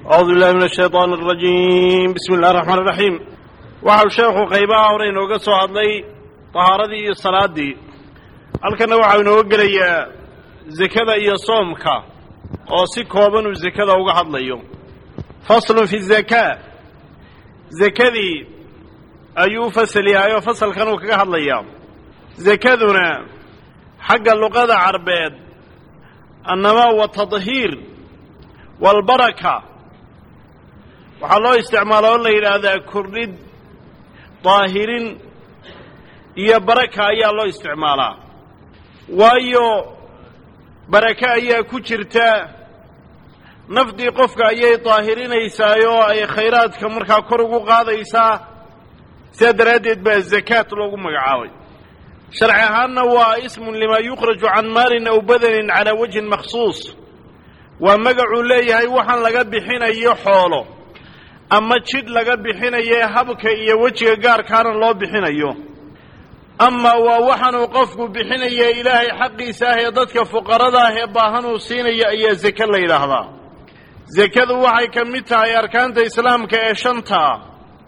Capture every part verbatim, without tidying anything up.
أعوذ بالله من الشيطان الرجيم بسم الله الرحمن الرحيم وحاو شيخ قيباء ورين وقصوا هذي طهارة دي الصلاة دي halkana waxa inoo galaya zakada iyo soomka oo si kooban u zakada uga hadlayo fasl fi zakat zakadi ayu fasliyayo fasalkan uu kaga hadlaya zakaduna xagga luqada carbeed annama wa tadhir wal baraka waxa loo isticmaalo la yiraahdaa kordhid daahirin iyo baraka ayaa loo isticmaalaa waayo baraka ayaa ku jirta nafdi qofka ayay daahirinaysaa oo ay khayraadka markaa kor ugu qaadaysaa sadaradeed baa zakat loogu magacaabay sharci ahaanna waa ismu lima yukhraju can maalin aw badanin ala wajhin makhsuus waa magacu leeyahay waxaan laga bixinayo xoolo ama jid laga bixinayo habka iyo wajiga gaarkaana loo bixinayo أما ووحنوا قفوا بحنية إلهي حقي ساهي ضدك فقرده باهنوا سيني أي زكاة الله هذا زكاة وحي كمتها يا أركان إسلام كأشنتها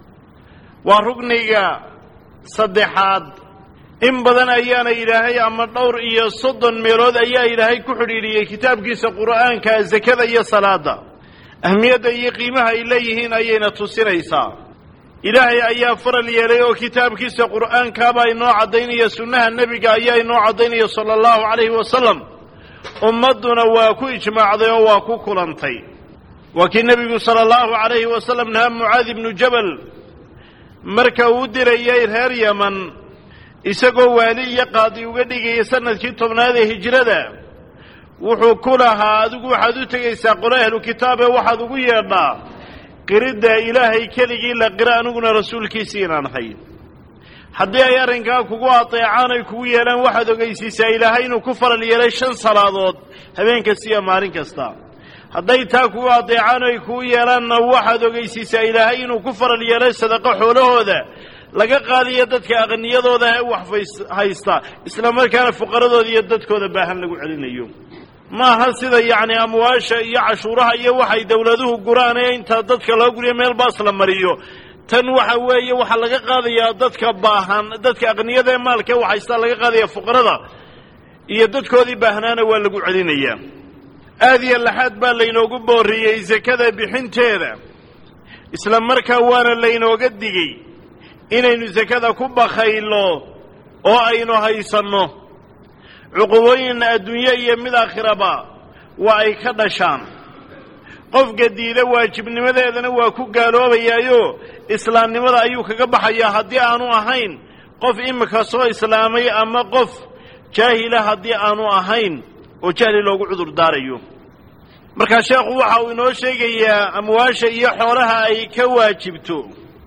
ورقنية صدحات إن بدن أيانا إلهي أما الدور إيا صدن ميرود أيا إلهي كحريري كتاب كيس قرآن كزكاة أي صلاة أهمية أي قيمها إليهين أينا تسيريسا إلهي أيها فرل يليه كتاب كيس قرآن كابا إنو عديني سنها النبي أيها إنو عديني صلى الله عليه وسلم أمدنا واكو إجماع ذي واكو كلانتي وكي النبي صلى الله عليه وسلم نهم معاذ بن جبل مركا ودر إياه هار يمن إساقو والي قاضي وقدق يسنة كتب هذه هجرة وحو كلها أدقو حدوتك إساقو له الكتاب وحدقو يرنا قريدا إلهي كلي لا قراء نقول رسول كيسين نحي حدي يارن كاكو أطيعان كويا لان واحد وقيسيس إلهين وكفر ليليشن صلاة هبين كسيا مارين كستا حدي تاكو أطيعان كويا لان واحد وقيسيس إلهين وكفر ليليش صدق حوله ذا لقى قال يدتك أغنية ذا وحفظ هايستا إسلام كان فقراء ذا يدتك ذا باهم نقول علينا اليوم ما هالسيدة يعني أمواشا يعشورها يوحي دولده قراني انت دادك لا قولي ميل باصلا مريو تنوحا وي وحا لغا قاضي دادك باهان دادك أغنية ذا مالك وحا يستا لغا قاضي فقرده إيا دادك ذي باهنانا واللقو علينا إياه هذه اللحاد بان لينو قبوري إذا كذا بحنتيذا إسلام مركا وانا لينو قدقي إنينو إذا كذا كبا خيلو أو أينو هايسانو عقوبين الدنيا من الآخرة وأي كدشان قف جديد واجب لماذا إذا نواكو قالوا بيايو إسلام لماذا أيوك قبح يا هدي أنو أهين قف إمك سوى إسلامي أما قف جاهلة هدي أنو أهين وجاهل لو عذر داريو مركا شيخ وحاو إنو شيء يا أمواشا يحولها أي كواجبتو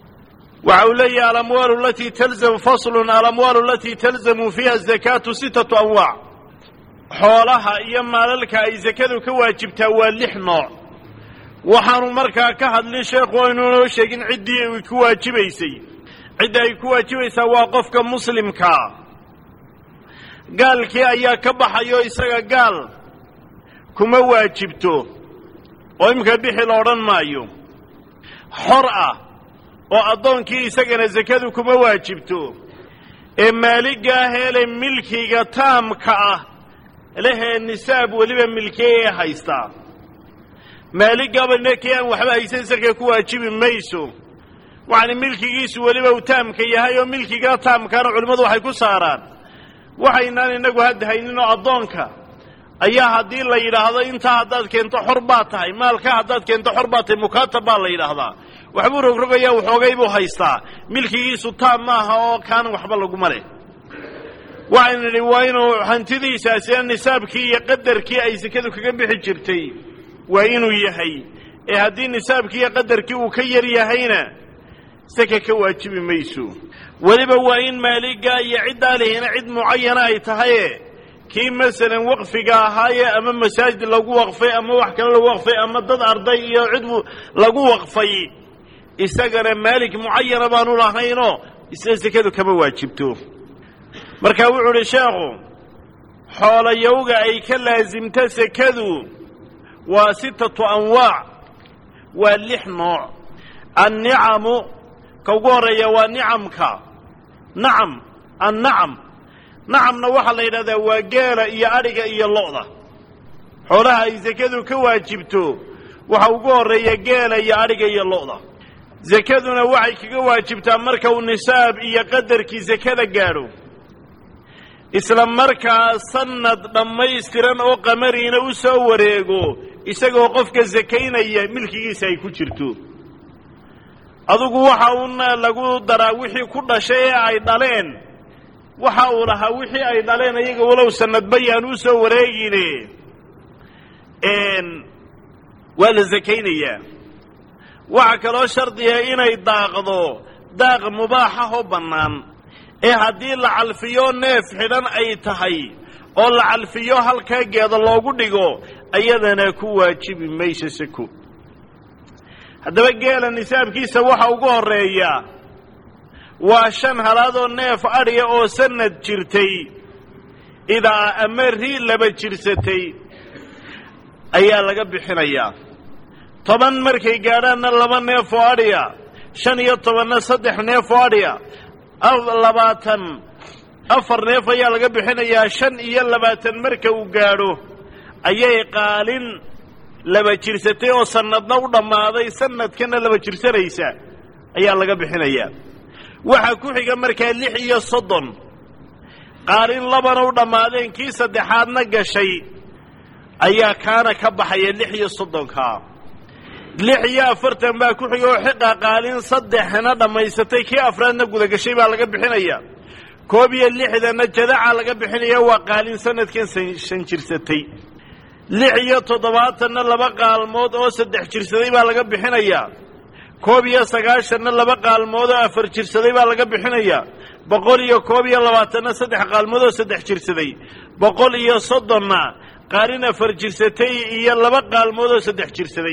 وعولي الأموال التي تلزم فصل الأموال التي تلزم فيها الزكاة ستة أنواع حولها إيما للك أي زكاة كواجبتها واللحنة وحانو مركا كهد لشيخ وإنو شيخ عدي كواجبيسي عدي كواجبيسي واقفك مسلم كا قال كي أيا كبح يويسا قال كما واجبتو وإمكا بيحي لوران مايو حرأة وأظنكي إساقنا زكاة كما واجبتو إما لقاه لملكي تام كأه له النساب ولبا ملكيه هايستا ما لقاه بنكيان وحبا هيسان سركا كواجب ميسو وعن ملكي جيسو ولبا وتام كيه هايو ملكي تام كانوا علماء وحيكو ساران وحينان إنكو هاد هاينينو أظنكا أيها هدين لا يلاهضا انت هدادك انت حرباتها مالكا هدادك انت حرباتها مكاتبا لا يلاهضا وحبو رقرقيا وحوغيبو هايستا ملكيسو تام ماها وكان وحبا لقمالي وعن رواينو حانتذي ساسيان نسابكي يقدركي أي سكذو كقنبي حجرتي وإنو يهي إيه هدين نسابكي يقدركي وكير يهينا سكك واجب ميسو ولبا وإن ماليقا يعد عليهنا عد معينة يتهيه كي مثلا وقفك هاي أما مساجد لقو وقفي أما وحكا لقو وقفي أما ضد أرضي يعدو لقو وقفي إستقر مالك معين بانو لهينو إستقر كما واجبتو مركاوعو لشاغو حول يوغا أي كلازم تسكذو وستة أنواع واللح نوع. النعم كوغوريا ونعمك نعم النعم نعم نوحا ليلة وقال إيا أرق إيا اللغة حولها إذا كذو كواجبتو وحوغوريا قال إيا أرق إيا اللغة زكادنا وعي كواجبتا مركا والنساب إيا قدرك زكادا قالوا إسلام مركا صند لما يستران أو قمرين أو سوريقو إساقو قفك زكاين إيا ملكي إساي كجرتو أدوكو وحاونا لقو دراوحي كل شيء أي دالين وحاولها وحي أي دالين إيقا ولو سند بيانو سوريقيني إن ولا زكاين إيا وعكلو شرطيها إناي داقضو داق مباحة بنان إيه هدي لعالفيو نيف حدان أي تهي أو لعالفيو هالكا قيادة لوغو ديقو أيضانا كوا جيبي ميسا سكو هذا بقيل النساب كيسا وحا وقور ريا واشان هلادو نيف أريا أو سند جرتي إذا أمرهي لبا جرستي أيا لقب حنيا طبعا مركي قارانا لبا نيف أريا شان يطبنا صدح نيف أريا أو لباتن أفر نيف أيا لقب حنيا شان إيا لباتن مركي وقارو أيا قالين laba jirsatay oo sanadna u dhamaaday sanadkana laba jirsanaysa ayaa laga bixinayaa waxa ku xiga markaa lix iyo soddon qaarin labana u dhamaadeen kii saddexaadna gashay ayaa kaana ka baxaya lix iyo soddon ka lix iyo afartan baa ku xiga oo xiqa qaalin saddexna dhamaysatay kii afraadna guda gashay baa laga bixinayaa koob iyo lixdana jadaca laga bixinayaa waa qaalin sanadkan shan jirsatay lix iyo toddobaatanna laba qaalmood oo saddex jirsaday baa laga bixinayaa koob iyo sagaashanna laba qaalmood oo afar jirsaday baa laga bixinayaa boqol iyo koob iyo labaatanna saddex qaalmood oo saddex jirsaday boqol iyo soddonna qaalin afar jirsatay iyo laba qaalmood oo saddex jirsaday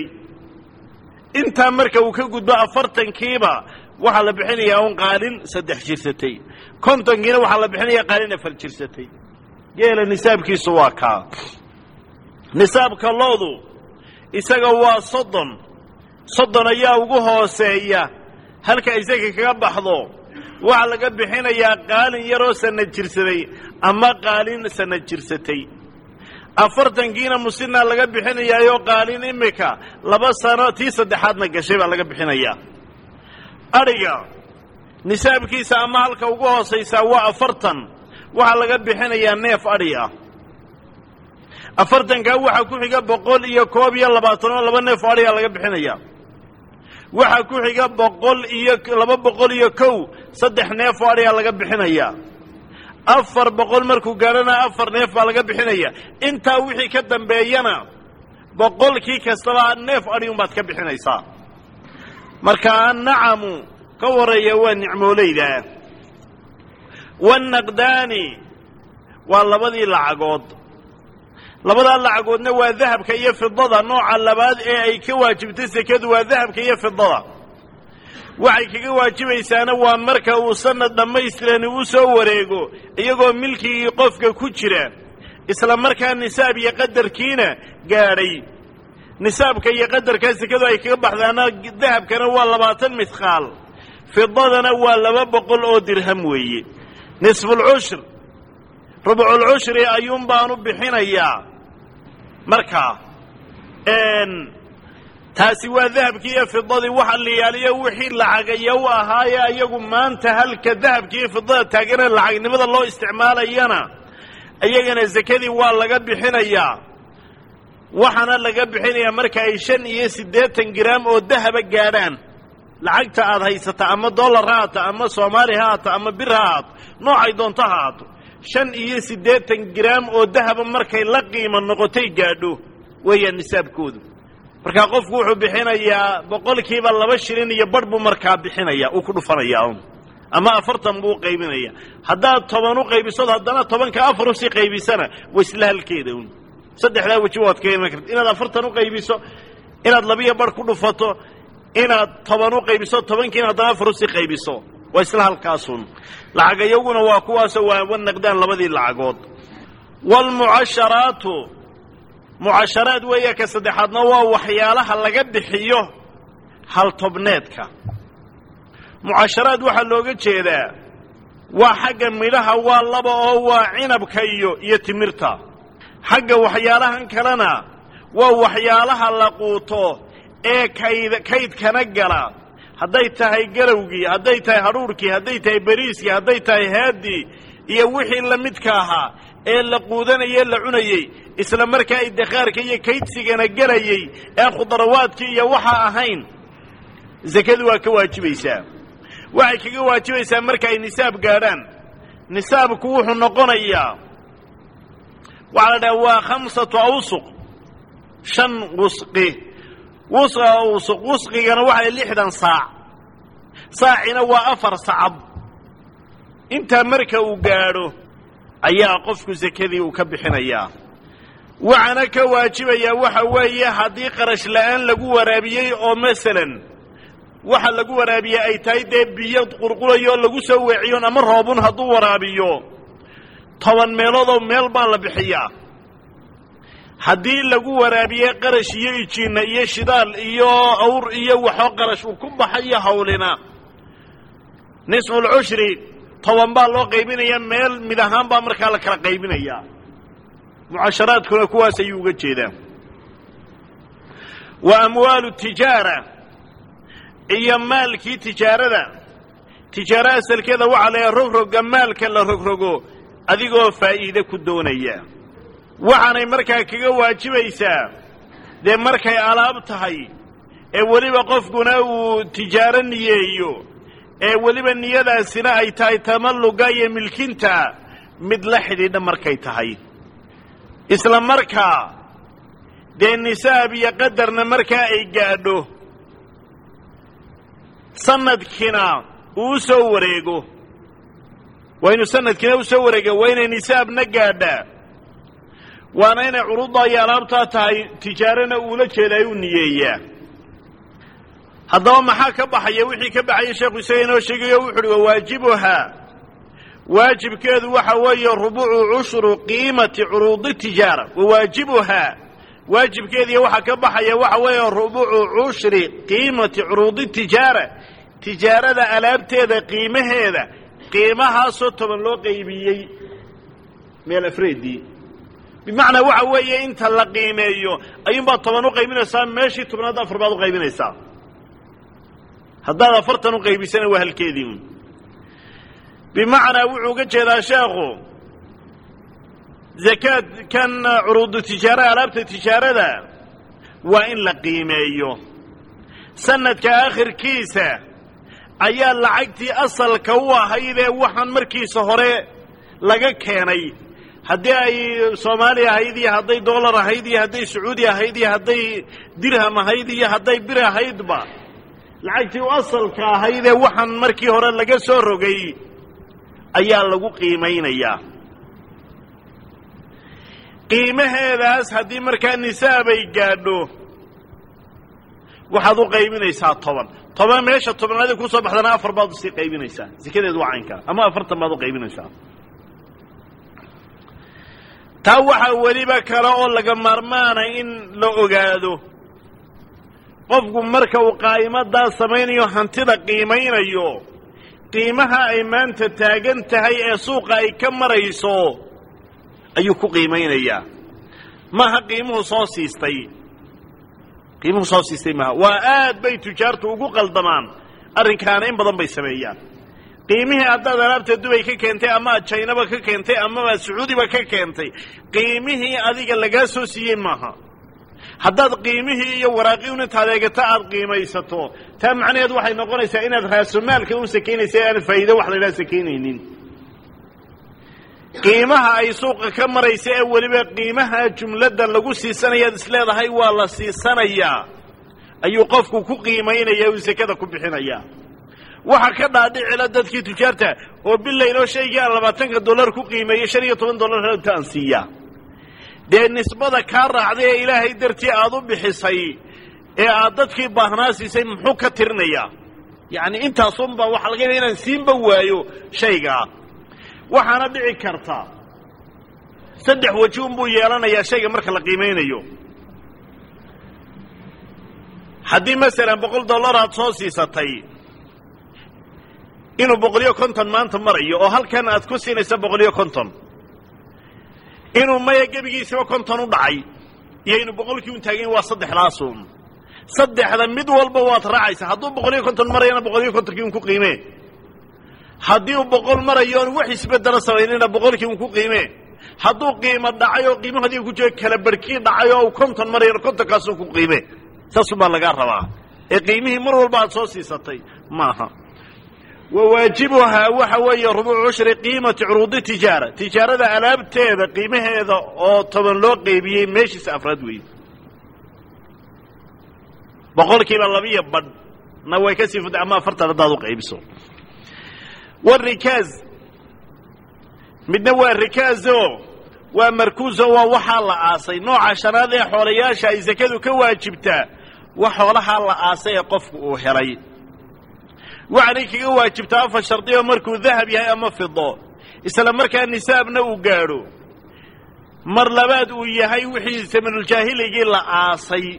intaa marka uu ka gudbo afartankiiba waxaa la bixinayaa un qaalin saddex jirsatay kontonkiina waxaa la bixinayaa qaalin afar jirsatay geela nisaabkiisu waa kaa nisaabka loodu isaga waa soddon soddon ayaa ugu hooseeya halka isaga kaga baxdo waxa laga bixinayaa qaalin yaroo sanad jirsaday ama qaalin sanad jirsatay afartankiina musinna laga bixinayaa oo qaalin imika laba sano tii saddexaadna gashay baa laga bixinayaa ariga nisaabkiisa ama halka ugu hooseysa waa afartan waxa laga bixinayaa neef ari ah afartanka waxa ku xiga boqol iyo koob iyo labaatan oo laba neef ariga laga bixinaya waxa ku xiga boqol iyo laba boqol iyo kow saddex neef ariga laga bixinaya afar boqol markuu gaarana afar neef baa laga bixinaya inta wixii ka dambeeyana boqolkii kastaba neef ariga baad ka bixinaysaa marka nacamu ka wareeya waa nicmoolayda wanaqdaani waa labadii lacagood labadaa lacagoodna waa dahabka iyo fidada nooca labaad ee ay ka waajibtay sakadu waa dahabka iyo fidada waxay kaga waajibaysaana waa marka uu sanad dhammaystiran uu soo wareego iyagoo milkigii qofka ku jira isla markaa nisaab iyo qadarkiina gaadhay nisaabka iyo qadarka sakadu ay kaga baxdaana dahabkana waa labaatan mithqaal fidadana waa laba boqol oo dirham weeye nisful cushr rubcul cushri ayuun baanu bixinayaa markaa taasi waa dahabkii iyo fidadii waxa la yaaliyo wixii lacagaya u ahaaya iyagu maanta halka dahabkii iyo fidada taagana lacagnimada loo isticmaalayana iyagana zakadii waa laga bixinayaa waxaana laga bixinayaa marka ay shan iyo siddeetan gram oo dahaba gaadhaan lacagta aad haysata ama dollar ha haato ama soomaali ha haato ama bir ha haato noocay doonto ha haato shan iyo siddeetan gram oo dahaba markay la qiimo noqotay gaadho weeyaan nisaabkoodu markaa qofku wuxuu bixinayaa boqolkiiba laba shilin iyo badh buu markaa bixinayaa uu ku dhufanayaa un ama afartan buu qaybinayaa haddaad toban u qaybisood haddana tobanka afar usii qaybisana waa isla halkeeda un saddexdaa weji waad ka iman karta inaad afartan u qaybiso inaad labiyo badh ku dhufato inaad toban u qaybiso tobankiina haddana afar usii qaybiso waa isla halkaasun lacagayaguna waa kuwaasoo waa wanaqdaan labadii lacagood waalmucasharaatu mucasharaad weeya ka saddexaadna waa waxyaalaha laga bixiyo hal tobneedka mucaasharaad waxaa looga jeedaa waa xagga midhaha waa laba oo waa cinabka iyo iyo timirta xagga waxyaalahan kalena waa waxyaalaha la quuto ee kayd kaydkana gala hadday tahay galowgii hadday tahay hadhuurkii hadday tahay bariiskii hadday tahay haadii iyo wixii la midka ahaa ee la quudanayay la cunayay isla markaa ay dakhaarka iyo kaydsigana galayay ee khudarawaadkii iyo waxa ahayn zakadu waa ka waajibaysaa waxay kaga waajibaysaa marka ay nisaab gaadhaan nisaabku wuxuu noqonayaa waxaa la dhaha waa khamsatu awsuq shan wusqi wusqa awsuq wusqigana waxay lixdan saac saacina waa afar sacab intaa marka uu gaadho ayaa qofku zakadii uu ka bixinayaa waxaana ka waajibayaa waxa weeye haddii qarash la'aan lagu waraabiyey oo masalan waxa lagu waraabiye ay tahay dee biyo qurqurayo lagu soo weeciyo ama roobun hadduu waraabiyo toban meeloodoo meel baa la bixiyaa haddii lagu waraabiye qarash iyo ijiinna iyo shidaal iyo awr iyo waxoo qarash uu ku baxayo hawlina nisfulcushri toban baa loo qaybinaya meel mid ahaan baa markaa la kala qaybinayaa mucaasharaadkuna kuwaas ayuu uga jeedaa wa amwaalu tijaara iyo maalkii tijaarada tijaaro asalkeeda waxaa la rogroga maalka la rogrogo adigoo faa'iide ku doonaya waxaanay markaa kaga waajibaysaa dee markay alaab tahay ee weliba qofkuna uu tijaaro niyeeyo ee weliba niyadaasina ay tahay tamalluga iyo milkinta mid la xidhiidha markay tahay isla markaa dee nisaab iyo qadarna markaa ay gaadho sanadkiina uu u soo wareego waa inuu sanadkiina u soo wareega waa inay nisaabna gaadhaa waana inay curuudda iyo alaabtaa tahay tijaarana uula jeedaa u niyeeyaa haddaba maxaa ka baxaya wixii ka baxaya sheekhu isaga inoo sheegayo wuxu uhi wawaajibuhaa waajibkeedu waxa weeye rubucu cushru qiimati curuudi tijaara wawaajibuhaa waajibkeediiyo waxaa ka baxaya waxa weeye rubucu cushri qiimati curuudi tijaara tijaarada alaabteeda qiimaheeda qiimahaasoo toban loo qaybiyey meel afreedii bimacnaa waxa weeye inta la qiimeeyo ayuunbaad toban u qaybinaysaa meeshii tobnaad afar baad u qaybinaysaa haddaad afartan u qaybisana waa halkeedii bimacnaa wuxuu uga jeedaa sheekhu zakaad kan curuudu tijaara alaabta tijaarada waa in la qiimeeyo sanadka aakhirkiisa ayaa lacagtii asalka u ahaydee waxaan markiisa hore laga keenay haddii ay soomaaliya ahayd iyo hadday dollar ahayd iyo hadday sacuudi ahayd iyo hadday dirham ahayd iyo hadday bir ahaydba lacagtii u asalka ahaydee waxaan markii hore laga soo rogay ayaa lagu qiimaynayaa qiimaheedaas haddii markaa nisaabay gaadho waxaad u qaybinaysaa toban toban meesha tobnaadii ku soo baxdana afar baad usii qaybinaysaa sikadeedu waa caynkaa ama afartan baad u qaybinaysaa taa waxaa weliba kale oo laga maarmaana in la ogaado qofku marka uu qaa'imadaa samaynayo hantida qiimaynayo qiimaha ay maanta taagan tahay ee suuqa ay ka marayso ayuu ku qiimaynayaa maaha qiimuhu soo siistay qiimuhu soo siistay maaha waa aad bay tujaartu ugu qaldamaan arrinkaana in badan bay sameeyaan qiimihii haddaad alaabta dubay ka keentay ama aad jaynaba ka keentay amaba sacuudiba ka keentay qiimihii adiga lagaa soo siiyey maaha haddaad qiimihii iyo waraaqiun intaad eegata aad qiimaysato taa macnaheedu waxay noqonaysaa inaad raasumaalka u sakaynaysa aan faa'iido wax laydhaha sakaynaynin qiimaha ay suuqa ka maraysa ee weliba qiimaha jumladda lagu siisanayaad isleedahay waa la siisanayaa ayuu qofku ku qiimaynaya uu sakada ku bixinayaa waxa ka dhaadhicila dadkii tujaarta oo bilaynoo shaygii aan labaatanka dollar ku qiimeeyey shan iyo toban dollar inta aan siiyaa dee nisbada kaa raacday ee ilaahay dartii aad u bixisay ee aad dadkii baahnaa siisay muxuu ka tirinayaa yacni intaasunba waxa laga yaaba inaan siinba waayo shaygaa waxaana dhici karta saddex waji unbuu yeelanayaa shayga marka la qiimaynayo haddii masalan boqol dollar aad soo siisatay inuu boqol iyo konton maanta marayo oo halkan aad ku siinaysa boqol iyo konton inuu maya gebigiisiba konton u dhacay iyo inuu boqolkii un taagin waa saddexdaasuun saddexda mid walba waad raacaysaa hadduu boqol iyo konton marayana boqol iyo kontonkii un ku qiimee haddii uu boqol marayo oon wax isbeddelo samaynina boqolkii un ku qiimee hadduu qiimo dhacay oo qiimahoodii ku jiro kala barkii dhacay oo uu konton marayana kontonkaasuu ku qiimee saasuu baa lagaa rabaa ee qiimihii mar walba aad soo siisatay maaha wawaajibuhaa waxa weeye rubuucu cushri qiimati curuudi tijaara tijaarada alaabteeda qiimaheeda oo toban loo qeybiyey meeshiisa afraad weeye boqolkiiba labiyo badhna way ka sii fuday ama afartan haddaad u qaybiso warikaaz midna waa rikaazo waa markuuzo waa waxaa la aasay nooca shanaad ee xoolayaasha ay sakadu ka waajibtaa wax xoolahaa la aasay ee qofku uu helay waxaanay kaga waajibtaa afar shardiyo markuu dahab yahay ama fido isla markaa nisaabna uu gaadho mar labaad uu yahay wixii samanuljaahiligi la aasay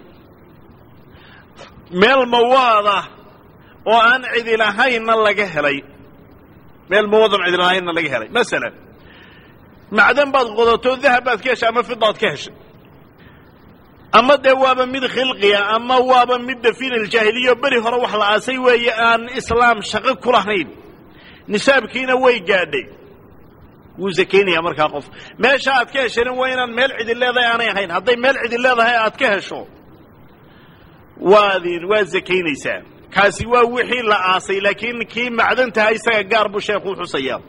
meel mawaada oo aan cidi lahaynna laga helay meel mawaadan cidi lahaynna laga helay masalan macdan baad qodato dahab baad ka heshay ama fidaad ka heshay ama dee waaba mid khilqiya ama waaba mid dafiin aljaahiliya beri hore wax la aasay weeye aan islaam shaqo ku lahayn nisaabkiina way gaadhay wuu sakaynayaa markaa qof meesha aad ka heshayna waa inaan meel cidi leedahay aanay ahayn hadday meel cidi leedahay aad ka hesho waadin waa sakaynaysaa kaasi waa wixii la aasay laakiin kii macdantaha isaga gaar buu sheekhu xusayaa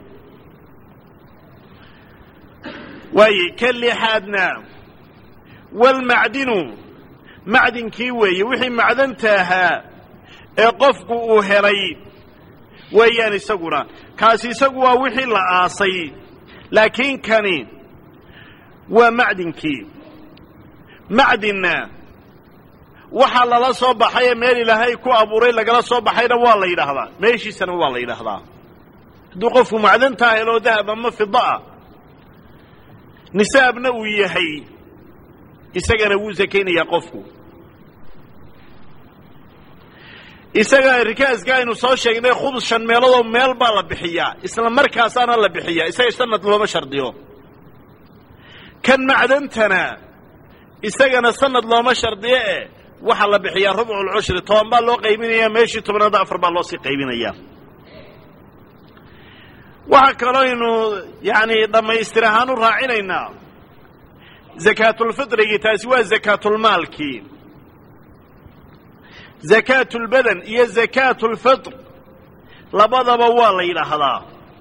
waaye ka lixaadna walmacdinu macdinkii weeye wixii macdanta ahaa ee qofku uu helay weeyaan isaguna kaasi isagu waa wixii la aasay laakiin kani waa macdinkii macdinna waxaa lala soo baxay ee meel ilaahay ku abuuray lagala soo baxayna waa la yidhaahdaa meeshiisana waa la yidhaahdaa hadduu qofku macdantaa helo dahab ama fida'a nisaabna uu yahay isagana wuu sakaynayaa qofku isaga rikaaska aynu soo sheegnay khubs shan meeloodoo meel baa la bixiyaa isla markaasaana la bixiyaa isaga sanad looma shardiyo kan macdantana isagana sanad looma shardiyo eh waxaa la bixiyaa rubculcushri toban baa loo qaybinayaa meeshii tobnaada afar baa loo sii qaybinayaa waxaa kaloo aynu yani dhammaystir ahaan u raacinaynaa zakaatulfitrigii taasi waa zakaatulmaalkii zakaatulbadan iyo zakaatulfitr labadaba waa la yidhaahdaa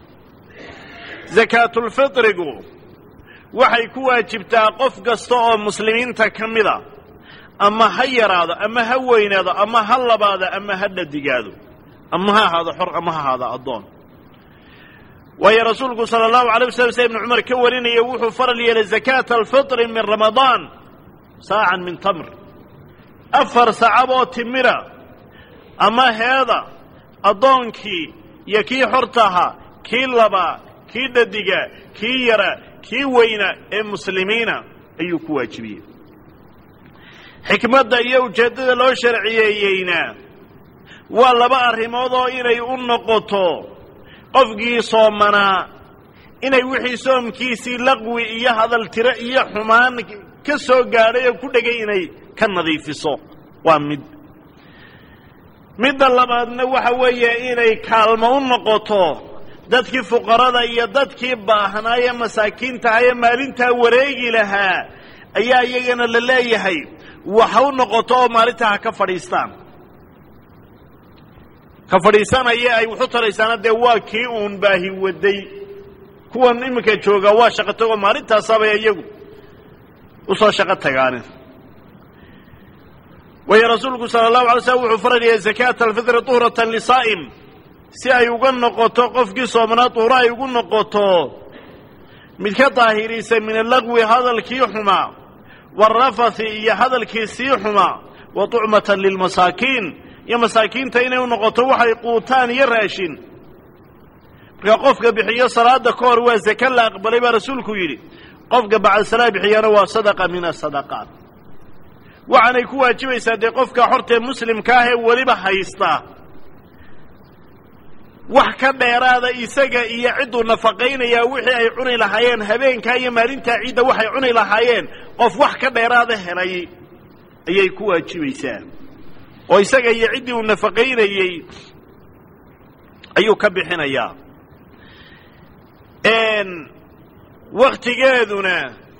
zakaatulfitrigu waxay ku waajibtaa qof kasta oo muslimiinta ka mida ama ha yaraado ama ha weynaado ama ha labaado ama ha dhadigaado ama ha ahaado xor ama ha ahaado addoon waayo rasuulku sala allahu alay waslm sa ibnu cumar ka warinaya wuxuu faral yeelay zakaata alfitri min ramadaan saacan min tamr afar sacab oo timira ama heeda addoonkii iyo kii xortaha kii labaa kii dhadiga kii yara kii weyna ee muslimiina ayuu ku waajibiyey xikmadda iyo ujeeddada loo sharciyeeyeyna waa laba arrimood oo inay u noqoto qofkii soomanaa inay wixii soomkiisii laqwi iyo hadal tiro iyo xumaan ka soo gaadhay oo ku dhegay inay ka nadiifiso waa mid midda labaadna waxa weeye inay kaalmo u noqoto dadkii fuqarada iyo dadkii baahnaaye masaakiintaha ee maalintaa wareegi lahaa ayaa iyagana la leeyahay waxa u noqoto oo maalintaa ha ka fadhiistaan ka fadhiisanaya ay wuxu taraysaana dee waa kii uun baahi waday kuwan iminka jooga waa shaqo tagoo maalintaasaabay iyagu u soo shaqo tagaanin waayo rasuulku sala allahu alay slam wuxuu farayay zakaata alfitri tuhratan lisaa'im si ay uga noqoto qofkii soomanaa tuhro ay ugu noqoto mid ka daahirisa min allaqwi hadalkii xumaa waalrafathi iyo hadalkii sii xumaa wa tucmatan lilmasaakiin iyo masaakiinta inay u noqoto waxay quutaan iyo raashin markaa qofka bixiyo salaada ka hor waa zaka la aqbalay baa rasuulku yidhi qofka bacda salaa bixiyana waa sadaqa min asadaqaat waxaanay ku waajibaysaa dee qofka xortee muslimka ah ee weliba haysta wax ka dheeraada isaga iyo cidduu nafaqaynayaa wixii ay cuni lahaayeen habeenkaa iyo maalintaa ciidda waxay cuni lahaayeen qof wax ka dheeraada helay ayay ku waajibaysaa oo isaga iyo ciddii uu nafaqaynayey ayuu ka bixinayaa waktigeeduna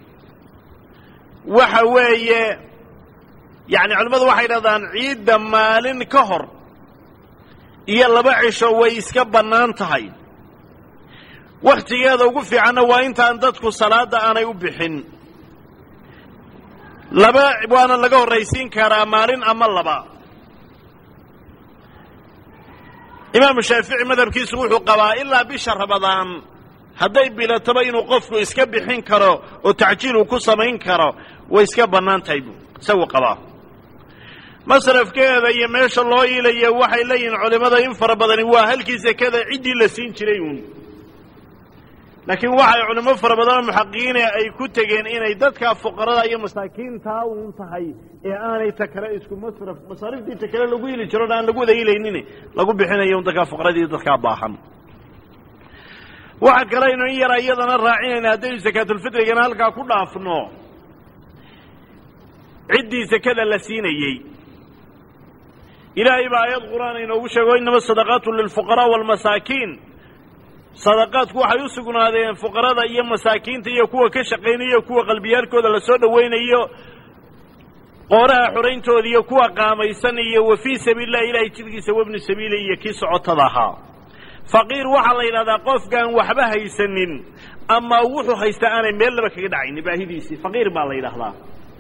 waxa weeye yacni culimmadu waxay dhahdaan ciidda maalin ka hor iyo laba cisho way iska bannaan tahay wakhtigeeda ugu fiicanna waa intaan dadku salaadda aanay u bixin laba waana laga horraysiin karaa maalin ama laba imaamu shaafici madhabkiisu wuxuu qabaa ilaa bisha ramadaan hadday bilataba inuu qofku iska bixin karo oo tacjiil uu ku samayn karo way iska bannaan tahay buu isagu qabaa masrafkeeda iyo meesha loo iilayo waxay leeyihiin culimmada in fara badani waa halkii sakada ciddii la siin jiray uun laakiin waxay culimo fara badanoo muxaqiqiine ay ku tegeen inay dadka fuqarada iyo masaakiintaa uun tahay ee aanay ta kale isku masraf masaariftii ta kale lagu iili jiro aan lagu wada iilaynin lagu bixinayo un dadkaa fuqaradii dadkaa baahan waxa kale aynu in yara iyadana raacinayna haddaynu sakaatulfitrigana halkaa ku dhaafno ciddii sakada la siinayey ilaahay baa aayad qur'aan inoogu sheego innama sadaqaatu lilfuqaraa waalmasaakiin sadaqaadku waxay u sugnaadeen fuqarada iyo masaakiinta iyo kuwa ka shaqaynaya kuwa qalbiyaalkooda la soo dhowaynayo qooraha xorayntooda iyo kuwa qaamaysan iyo wa fii sabiililah ilaahay jidkiisa wabni sabiili iyo kii socotada ahaa faqiir waxaa la yidhahdaa qofkaan waxba haysanin ama wuxuu haystaa aanay meel laba kaga dhacayni baahidiisii faqiir baa la yidhaahdaa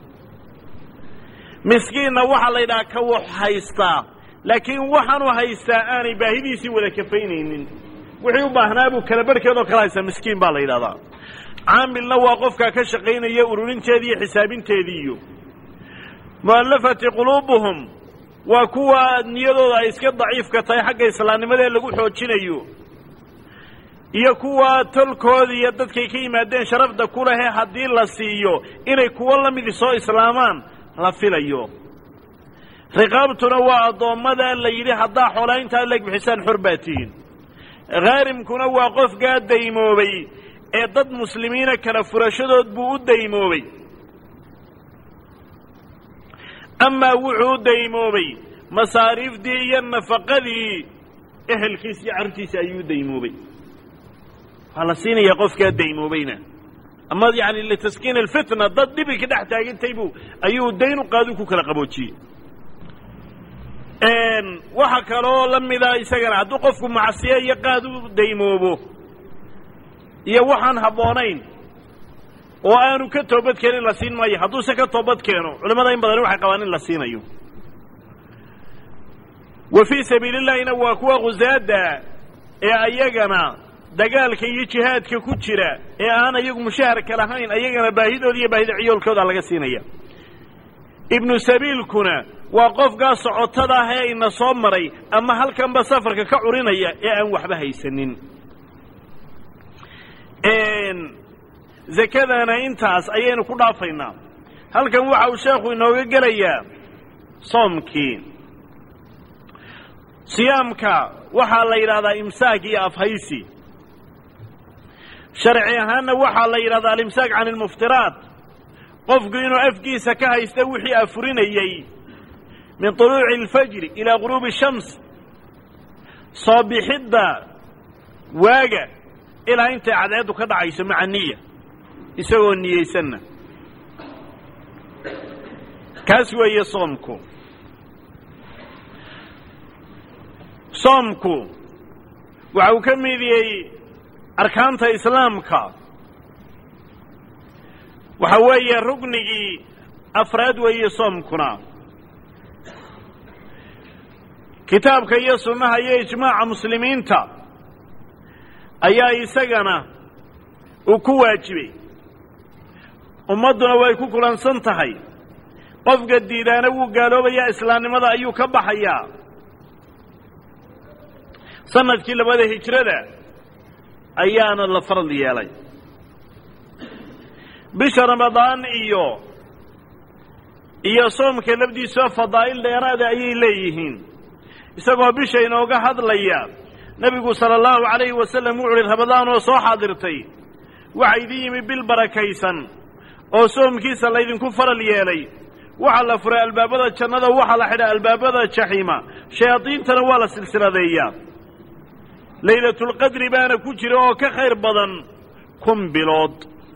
miskiinna waxaa la yidhahaa ka wax haystaa laakiin waxaanu haystaa aanay baahidiisii wada kafaynaynin wixii u baahnaa buu kala barhkeedoo kala haystaa miskiin baa la yidhahdaa caamilna waa qofkaa ka shaqaynaya ururinteedii iyo xisaabinteedii iyo mu'allafati quluubuhum waa kuwa niyadooda ay iska daciifka tahay xagga islaamnimadee lagu xoojinayo iyo kuwa tolkooda iyo dadkay ka yimaadeen sharafda ku lehee haddii la siiyo inay kuwo la midi soo islaamaan la filayo riqaabtuna waa addoommada la yidhi haddaa xoolaa intaa leeg bixisaan xor baa tihiin khaarimkuna waa qofkaa daymoobay ee dad muslimiina kala furashadood buu u daymoobay amaa wuxuu u daymoobay masaariifdii iyo nafaqadii ehelkiisa iyo carruurtiisa ayuu u daymoobay waxaa la siinayaa qofkaa daymoobayna ama yacni litaskiin alfitna dad dhibi ka dhex taagantay buu ayuu dayn u qaadu ku kala qaboojiyey waxa kaloo la mida isagana hadduu qofku macsiye iyo qaad u daymoobo iyo waxaan habboonayn oo aanu ka toobad keenin la siin maayo hadduuse ka toobad keeno culimmada in badani waxay qabaan in la siinayo wa fii sabiilillahina waa kuwa khusaada ee ayagana dagaalka iyo jihaadka ku jira ee aan ayagu mushaharka lahayn ayagana baahidooda iyo baahida ciyoolkooda laga siinaya ibnu sabiilkuna waa qofkaa socotada ah ee ina soo maray ama halkanba safarka ka curinaya ee aan waxba haysanin zakadana intaas ayaynu ku dhaafaynaa halkan waxa uu sheekhu inooga gelayaa soomkii siyaamka waxaa la yidhahdaa imsaak iyo afhaysi sharci ahaanna waxaa la yidhahdaa alimsaak can almuftiraat qofku inuu afkiisa ka haysta wixii afurinayey min طuluuci اlfajri ilaa guruubi shams soo bixidda waaga ilaa intay cadceeddu ka dhacayso maca niya isagoo niyeysanna kaas weeye soomku soomku waxa uu ka mid yahay arkaanta islaamka waxa weeye rugnigii afraad weeye soomkuna kitaabka iyo sunnaha iyo ijmaaca muslimiinta ayaa isagana uu ku waajibay ummadduna way ku kulansan tahay qofka diidaana wuu gaaloobayaa islaamnimada ayuu ka baxayaa sanadkii labada hijrada ayaana la farad yeelay bisha ramadaan iyo iyo soomka lafdiisa fadaa'il dheeraada ayay leeyihiin isagoo bisha inooga hadlaya nabigu sala allahu calayhi wasallam wuxuu uhi ramadaan oo soo xaadirtay waxa idin yimi bil barakaysan oo soomkiisa laydinku faral yeelay waxa la furay albaabada jannada waxa la xidha albaabada jaxiima shayaadiintana waa la silsiladeeyaa laylatul qadri baana ku jira oo ka khayr badan kun bilood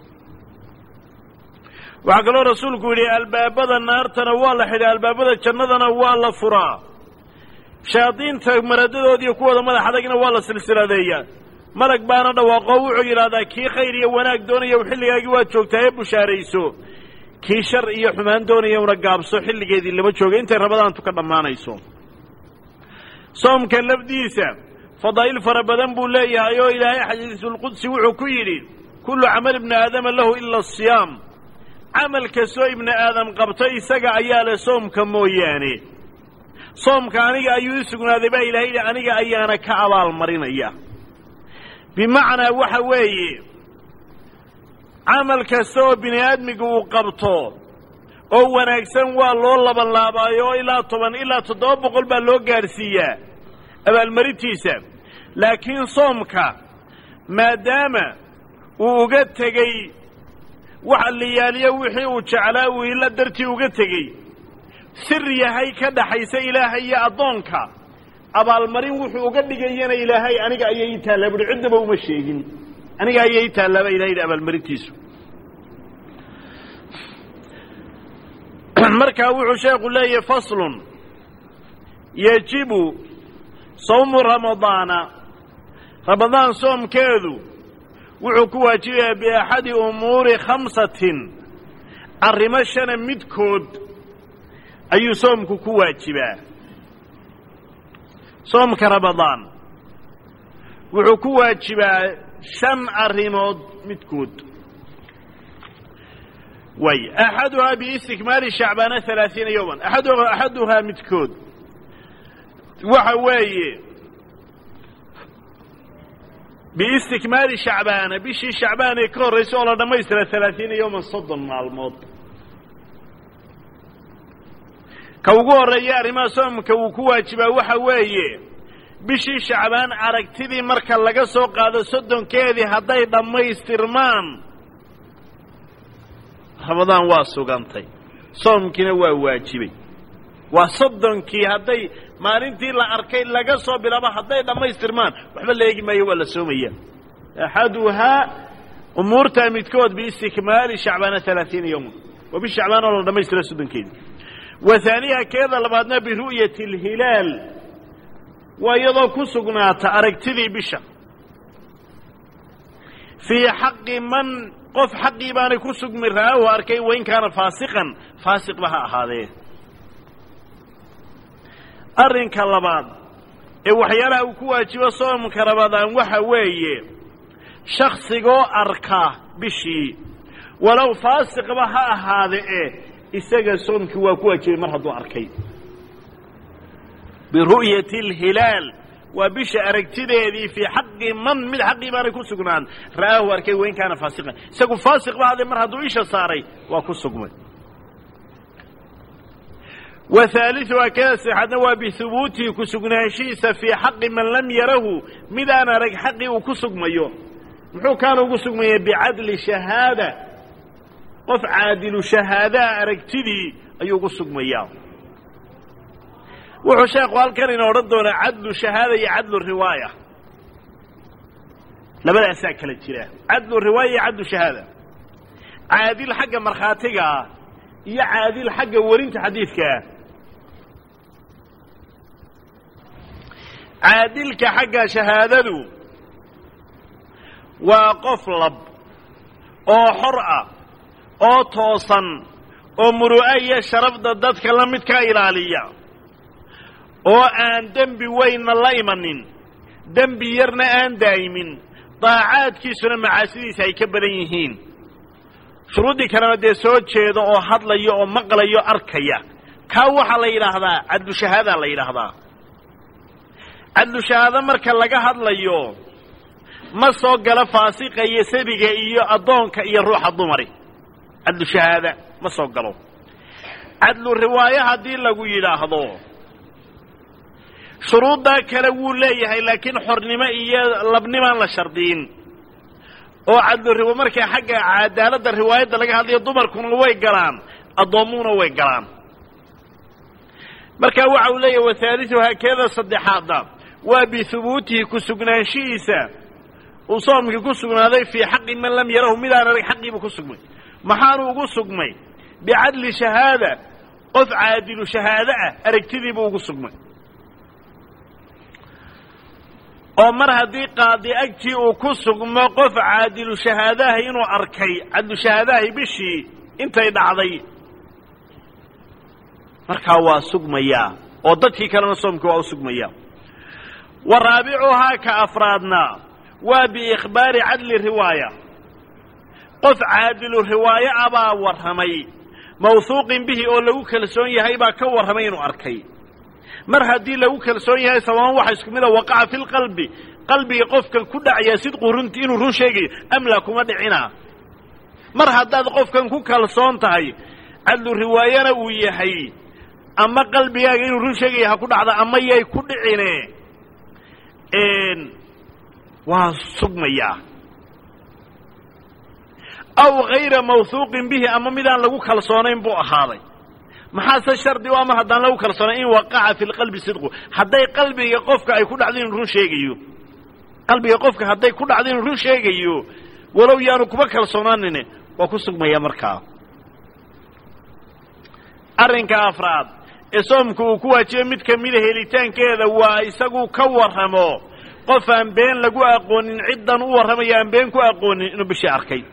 waxaa kaloo rasuulku yidhi albaabada naartana waa la xidha albaabada jannadana waa la furaa shayaadiinta maradadoodiiyo kuwooda madax adagna waa la silsiladeeyaa malag baana dhawaaqoo wuxuu yidhaahdaa kii khayr iyo wanaag doonaya u xilligaagii waad joogtaa ee bushaarayso kii shar iyo xumaan doonaya una gaabso xilligeedii lama jooga intay ramadaantu ka dhammaanayso soomka lafdiisa fadaa'il fara badan buu leeyahay oo ilaahay xadiisulqudsi wuxuu ku yidhi kullu camal ibni aadama lahu ila asiyaam camal kastoo ibni aadam qabto isaga ayaa leh soomka mooyaane soomka aniga ayuu i sugnaaday baa ilahay yidhi aniga ayaana ka abaalmarinaya bimacnaa waxa weeye camal kasta oo bini aadmiga uu qabto oo wanaagsan waa loo labanlaabaayo oo ilaa toban ilaa toddoba boqol baa loo gaadhsiiyaa abaalmarintiisa laakiin soomka maadaama uu uga tegey waxa liyaaliya wixii uu jeclaa uu ila dartii uga tegey sir yahay ka dhaxaysa ilaahay iyo addoonka abaalmarin wuxuu uga dhigayana ilaahay aniga ayay ii taallaa buhi ciddaba uma sheegin aniga ayay ii taallaa baa ilahay yidhi abaalmarintiisu markaa wuxuu sheekhu leeyahay faslun yajibu sawmu ramadaana ramadaan soomkeedu wuxuu ku waajibayaa biaxadi umuuri khamsatin arrimo shana midkood ayuu soomku ku waajibaa soomka ramadaan wuxuu ku waajibaa shan arrimood midkood way axaduhaa biistikmaali shacbaana halaaiina yowman aad axaduhaa midkood waxa weeye biistikmaali shacbaana bishii shacbaan ee ka horraysa oo la dhammaystira halaaiina yowman soddon maalmood ka ugu horreeya arrimaha soomka uu ku waajibaa waxa weeye bishii shacbaan aragtidii marka laga soo qaado soddonkeedii hadday dhammaystirmaan ramadaan waa sugantay soomkiina waa waajibay waa soddonkii hadday maalintii la arkay laga soo bilaabo hadday dhammaystirmaan waxba la eegi maayo waa la soomaya axaduhaa umuurtaa midkood biistikmaali shacbaana halaaiina yowman waa bishi shacbaan oo la dhammaystira soddonkeedii wa haaniha keeda labaadna biru'yati alhilaal waa iyadoo ku sugnaata aragtidii bisha fii xaqi man qof xaqii baanay ku sugmi ra'aahu arkay wain kaana faasiqan faasiqba ha ahaadee arrinka labaad ee waxyaalaha uu ku waajibo soomka ramadaan waxa weeye shaksigoo arka bishii walow faasiqba ha ahaade e isaga soomkii waa ku waajibay mar hadduu arkay biru'yati alhilaal waa bisha aragtideedii fii xaqi man mid xaqii baanay ku sugnaan ra'aahu arkay wain kaana faasiqan isagu faasiq ba hadee mar hadduu isha saaray waa ku sugmay wa haaliuhaa keeda saddexaadna waa bihubuutihi ku sugnaanshihiisa fii xaqi man lam yarahu mid aan arag xaqii uu ku sugmayo muxuu kaana ugu sugmaya bicadli shahaada qof caadilu shahaadaha aragtidii ayuu ugu sugmayaa wuxuu sheekhu halkan ina odhan doonaa cadlu shahaada iyo cadlu riwaaya labadaasaa kala jira cadlu riwaaya iyo cadlu shahaada caadil xagga markhaatiga ah iyo caadil xagga werinta xadiidkaa caadilka xagga shahaadadu waa qof lab oo xor ah oo toosan oo muru'a iyo sharafda dadka la mid ka ilaaliya oo aan dembi weynna la imanin dembi yarna aan daa'imin daacaadkiisuna macaasidiisa ay ka badan yihiin shuruuddii kalena dee soo jeeda oo hadlaya oo maqlayo arkaya kaa waxaa la yidhaahdaa cadlu shahaadaa la yidhaahdaa cadlu shahaado marka laga hadlayo ma soo galo faasiqa iyo sabiga iyo addoonka iyo ruuxa dumari cadlu shahaada ma soo galo عدل الرواية هذه لقوا يلاحظوه شروط ذا كلو ليه لكن حرنما إياه لبنما لشردين أو عدل الرواية مركي حق عدالة الرواية لقى هذه الضمر كون ويقران الضمون ويقران مركا وعوا ليه وثالثها كذا صدحات ذا وبثبوته كسقنا شيسا وصومك كسقنا ذي في حق من لم يره مدانا حقي بكسقمي محانو كسقمي بعدل شهادة قف عادل شهادة أركتذي بكسقمي ومر هذه قاضي أكتي وكسقمي قف عادل شهادة إنو أركي عدل شهادة بشي انت يدعضي مركا واسقمي وضدك كلمة صومك واسقمي ورابعها كأفرادنا وبإخبار عدل الرواية قف عادل الرواية أبا ورهمي موثوق به أو لو كالسوني هيبا كورهمين وأركي مرهدي لو كالسوني هاي سواء وحسك من وقع في القلب قلبي قفك كدع يا صدق رنتين رشيقي أملاكم أدعنا مرهد هذا قفك كالسون تهي عدل الرواية ويحي أما قلبي يا رشيقي هكدع أما يا كدعيني إن وصقمية أو غير موثوق به أما مدان لو كالصونين بو أخاضي محاسة الشرط وما هدان لو كالصونين وقع في القلب صدقه حتى قلبي يقفك يكون عدين رون شيقيو قلبي يقفك حتى يكون عدين رون شيقيو ولو يانو كما كالصونانين وكو صقمية مركا أرنك أفراد اسمكو كواجه مد كميده هليتان كذا وإساقو كورهمو قفا بين لقو أقونين عدا ورهميان بينكو أقونين إنو بشي أركي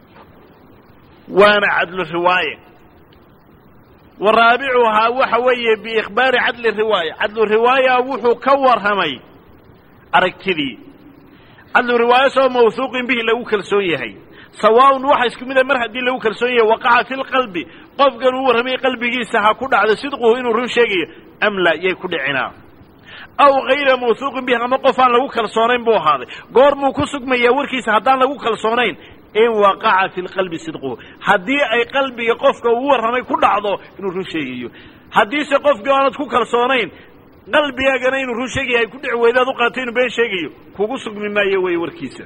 وانا عدل الرواية والرابعها وحوية بإخبار عدل الرواية عدل الرواية وحو كورهمي أركتذي عدل الرواية سوى موثوق به لو كالسوية هي سواء وحا اسكميدا مرهد دي لو كالسوية وقع في القلب قف قالوا ورهمي قلبي ساها كود على صدقه إنو رنشيقي أم لا يكود عناه أو غير موثوق به أما قفان لو كالصونين بو هذا قور مو كسق ميا وركيس هدان لو كالصونين إن وقع في القلب صدقه هدي أي قلبي يقفك وورهمي كود عضو إنو رنشيقي هدي سقفك وانت كو كالصونين قلبي يقنا إنو رنشيقي كود عويدا دقاتين بين شيقي كو كسق مما يوي وركيسا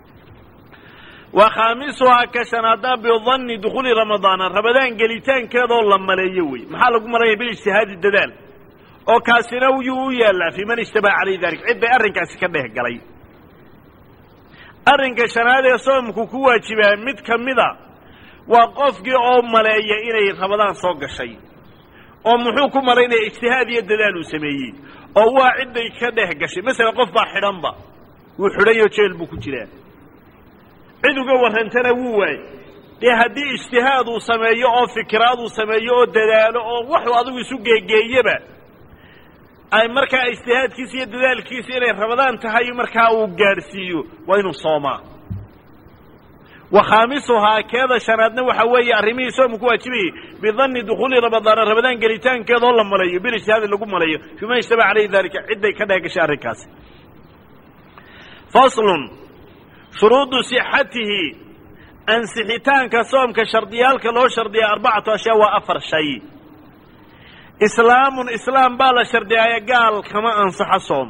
وخامسها كشنادا بظن دخول رمضان رمضان قليتان كذا والله ملايوي محالكم ملايي بالاجتهاد الدلال oo kaasina uu yeelaa fi man istabaa calay dalik cidda arrinkaasi ka dhex galay arrinka shanaad ee soomku ku waajibaa mid kamida waa qofkii oo maleeya inay Ramadaan soo gashay oo muxuu ku maleynay ijtihaad iyo dadaal uu sameeyay oo waa cidday ka dhex gashay mesela qof baa xidhanba wuu xidhayo jeel buu ku jiraa cid uga warantana wuu waay dee haddii ijtihaad uu sameeyo oo fikraad uu sameeyo oo dadaalo oo wuxuu adigu isu geegeeyaba ay markaa ijtihaadkiisa iyo dadaalkiisa inay Ramadaan tahay markaa uu gaarsiiyo waa inuu soomaa وخامسها كذا شنادنا وحوي أرمي سوم كواجبي بظن دخول رمضان رمضان قريتان كذا والله ملايو بالاجتهاد اللي قم ملايو فيما يشتبه عليه ذلك عدة كذا كشهر كاس فصل شروط صحته أن صحتان كصوم كشرديال كلو شردي أربعة أشياء وأفر شيء إسلام إسلام بالا شرديا قال كما أنصح صوم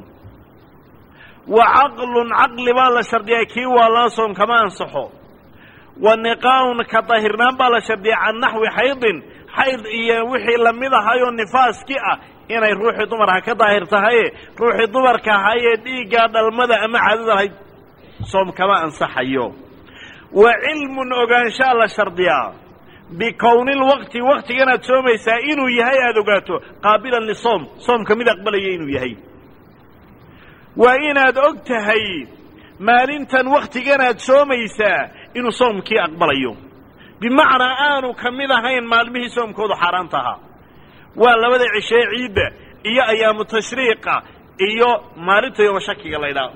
وعقل عقل بالا شرديا كي ولا صوم كما أنصحه والنقاء كطهرنا بالا شرديا عن نحو حيض حيض إيا وحي لمدها هايو النفاس كئة إنا روحي دمرها كطهر تهي روحي دمر كهاي دي قاد المدى أما عدد صوم كما أنصح أيوه وعلم أغان شاء الله شرديا بكون الوقت وقت كانت سومي سائنو يهي أدوغاتو قابلا للصوم صوم كميد أقبل يينو يهي وإن أدوغت هاي مالنتا وقت كانت سومي سا إنو صوم كي أقبل يوم بمعنى آنو كميد هاي مالمه صوم كودو حرانتها ولا بدأ عشاء عيدة إيا أيام التشريقة إيا مالنتا يوم شكي الله إله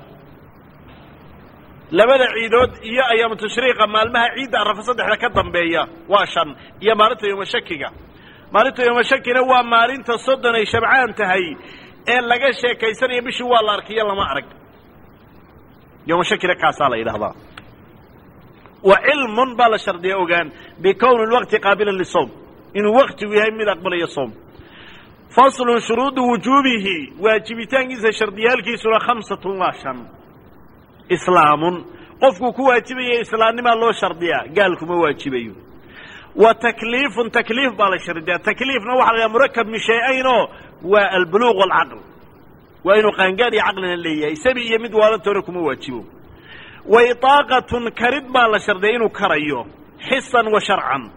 labada ciidood iyo ayaam tashriiqa maalmaha ciid arafa saddexda ka dambeeya waa shan iyo maalinta yawm shakiga maalinta yawm shakina waa maalinta soddon ay shabcaan tahay ee laga sheekaysanayo bishii waa la arkiyo lama arag yawm shakira kaasa la yiraahdaa wa ilmun bala shardiya ogaan bi kown alwaqti qabilan lisawm إنه وقت ويهي من أقبل يصوم. فصل شروط وجوبه واجبتان إذا شرديالك سورة خمسة وعشرة إسلام قفكو كواجبية إسلام ما الله شرديا قالكم واجبية وتكليف تكليف بالا شرديا تكليف نوع مركب من شيئين والبلوغ والعقل وإنه قانقادي عقلنا اللي يسبي يمد والدتونكم واجبه وإطاقة كرد بالا شرديا إنه كريو حسا وشرعا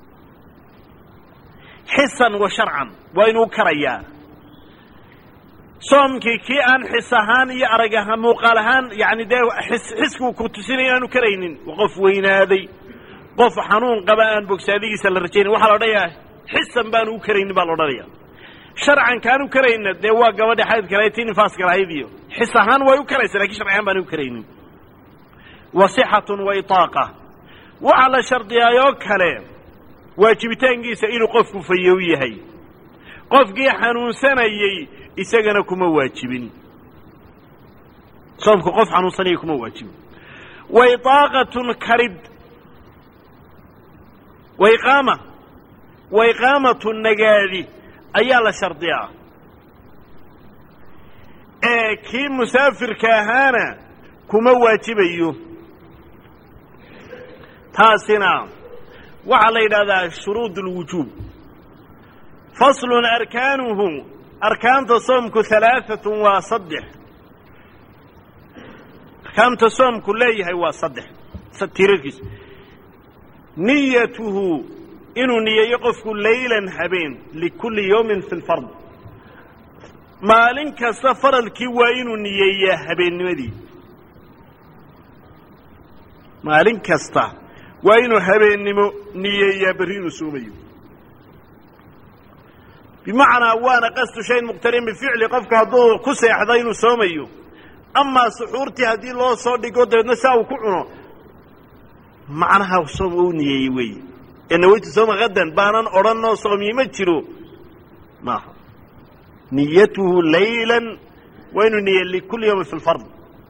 حسا وشرعا وإنه كريا صومكي كي أن حسهان يأرجها موقالهان يعني ده حس حسكو كتسيني أنو كرينين وقف وين هذي قف حنون قبان بوكسادي سلرتين وحلا ريا حسا بانو كرين بالوريا شرعا كانوا كرين ده واقع ده حيد كريتين فاس كرايديو حسهان ويو كريس لكن شرعا بانو كرين وصحة وإطاقة وعلى شرط يا يوكله واجبتان جيسا إنو قفكو فيوية هاي قفكي حنون سنيي إساقنا كما واجبين صومكو قف حنون سنيي كما واجبين وإطاقة كرد وإقامة وإقامة النقالي أيالا شرطيا إيه كي مسافر كاهانا كما واجبيو تاسنا وعلى هذا شروط الوجوب فصل أركانه أركان تصومك ثلاثة وصدح أركان تصوم كلها وصدح ستيركس نيته إنه نية يقف ليلا هبين لكل يوم في الفرض مالك سفر الكوا إنه نية هبين نودي مالك ستا وإنه هبين نمو نية برين سومي بمعنى وانا قصد شيء مقترن بفعل قفك هدو كسي حدين سومي أما سحورتي هدي الله صادي قد نساو كعنو معناها صوم نية وي إنه ويت صوم غدا بانا أرنا صومي مجرو ما نيته ليلا وإنه نية لكل يوم في الفرض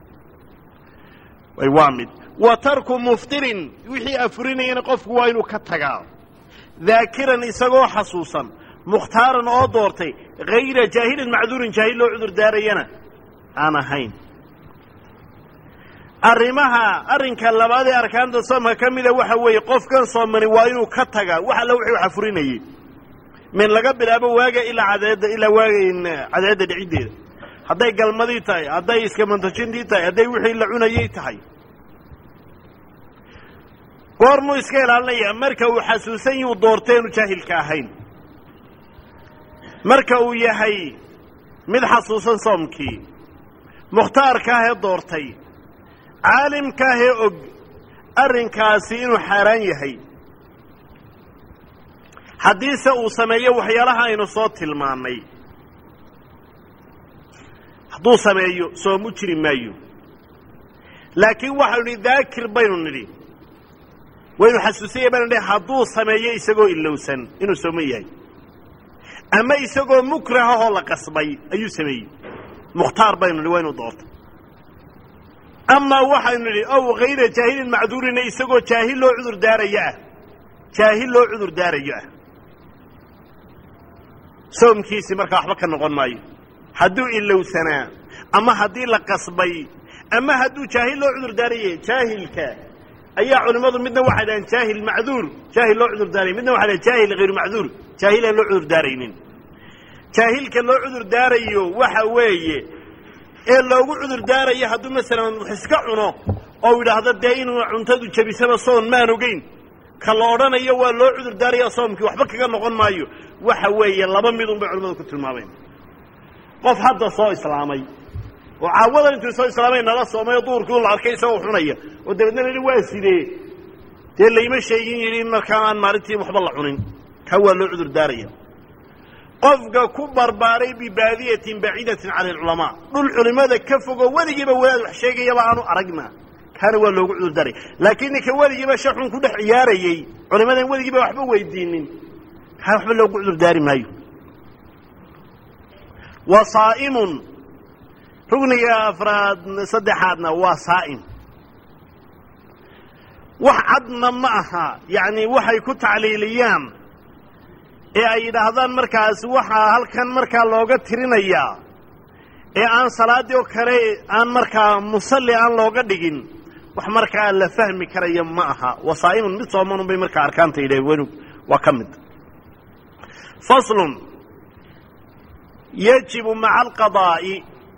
ويوامد وترك مفتر وحي أفرينين قفك وإنه كتغا ذاكرا إساقو حسوسا مختارا أو دورتي غير جاهل معذور جاهل لو عذر دارينا أنا هين أرمها أرنك اللبادي أركان دا صومها كميدا وحوي قف كان صومني وإنه كتغا وحا لو وحي أفريني من لقب الأبا واقع إلى عدد إلى واقع عدد العديد هداي قلمدي تاي هداي إسكمنتشين دي تاي هداي وحي لعوني تاي قرمو إسكيل علي أمريكا وحسوسين ودورتين وجاهل كاهين مركو يهي مد حسوسا صومكي مختار كاهي دورتي عالم كاهي أق أرن كاسين وحيران يهي حديثة وسمية وحيالها إنو صوت المامي حدو سمية سو مجرم مايو لكن وحيوني ذاكر بينو نري وإنو حسوسية بينو نري حدو سمية إساقو إلوسن إنو سمية أما إساقو مكره هو لقصبي أيو سمية مختار بينو نري وينو دورت أما وحي نري أو غير جاهل معذور إساقو جاهل لو عذر دارياه جاهل لو عذر دارياه سوم كيسي مركا وحبكا نقول مايو حدو إلو سنة أما حدي لقصبي أما هدو جاهل لو عذر داريه جاهل كا أي علماء مدنا واحد عن جاهل معذور جاهل لو عذر داري مدنا واحد جاهل غير معذور جاهل لو عذر دارينين جاهل كان لو عذر داريو وحويه إلا لو عذر داريه هدو مثلا حسكا عنو أو إذا هذا داين وعنتدو جبسة صون ما نقين كالوران أيوة لو عذر داريه صومك وحبك كان نقول مايو وحويه لبا ميدون بعلماء كتر الماوين قف حدا صو إسلامي وعاوضا انتو صو إسلامي نلا صومي يدور كل العركي سوى حنية ودبنا لي واسدي تي اللي يمشي يجي مركان مارتي محب الله عنين كوا له عذر داريه قفقا كبر باري ببادية بعيدة عن العلماء دول علماء كفقوا ولي بولاد وحشيقة يبعانوا أرقنا كانوا له عذر داري لكنك ولي بشرحون كل حياري علماء ولي بوحبوا ويدينين كانوا حبوا له عذر داري مايو وصائم رغني يا أفراد صدحاتنا وصائم وحدنا معها يعني وحي كنت علي ليام ee ay yidhaahdaan markaas waxaa halkan markaa looga tirinayaa ee aan salaaddii oo kale aan markaa musalli aan looga dhigin wax markaa la fahmi karaya ma aha wasaa'imun mid soomanun bay markaa arkaanta yidhahen wenu waa ka mid faslun yajibu maca alqadaa'i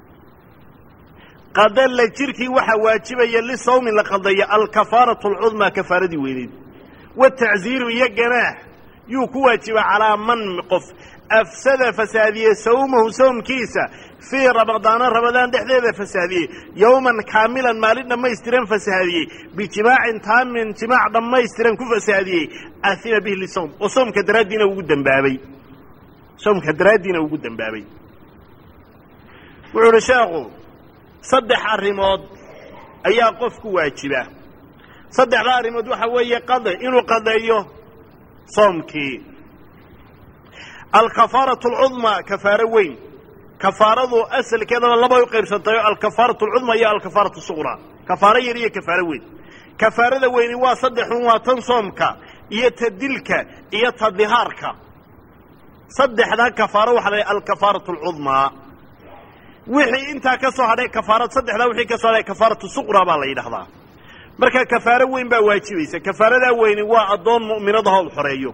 qada la jirkii waxaa waajibaya lisawmi la qadeeya alkafaaratu alcudmaa kafaaradii weyneyd watacziiru iyo ganaax yuu ku waajiba calaa man qof afsada fasaadiyey sawmahu sawmkiisa fii ramadaana ramadaan dhexdeeda fasaadiyey yowman kaamilan maalin dhammaystiran fasaadiyey bijimaacin taamin jimaac dhammaystiran ku fasaadiyey ahima bihi lisawm oo soomka daraaddiina ugu dambaabay soomka daraaddiina ugu dambaabay wuxuu uhi sheekhu saddex arrimood ayaa qof ku waajiba saddexda arrimood waxa weeye qade inuu qadeeyo soomkii alkafaaratu alcudmaa kafaaro weyn kafaaradu asalkeedaba labay u qaybsantayo alkafaaratu alcudmaa iyo alkafaaratu suqraa kafaaro yar iyo kafaaro weyn kafaarada weyni waa saddexun waa tan soomka iyo ta dilka iyo ta dihaarka saddexdaa kafaaro waxa la yidhaha alkafaaratu alcudmaa wixii intaa ka soo hadhay kafaarad saddexdaa wixii ka soo hadhay kafaaratu suqraa baa la yidhahdaa marka kafaaro weyn baa waajibaysa kafaaradaa weyni waa addoon mu'minadaha u xoreeyo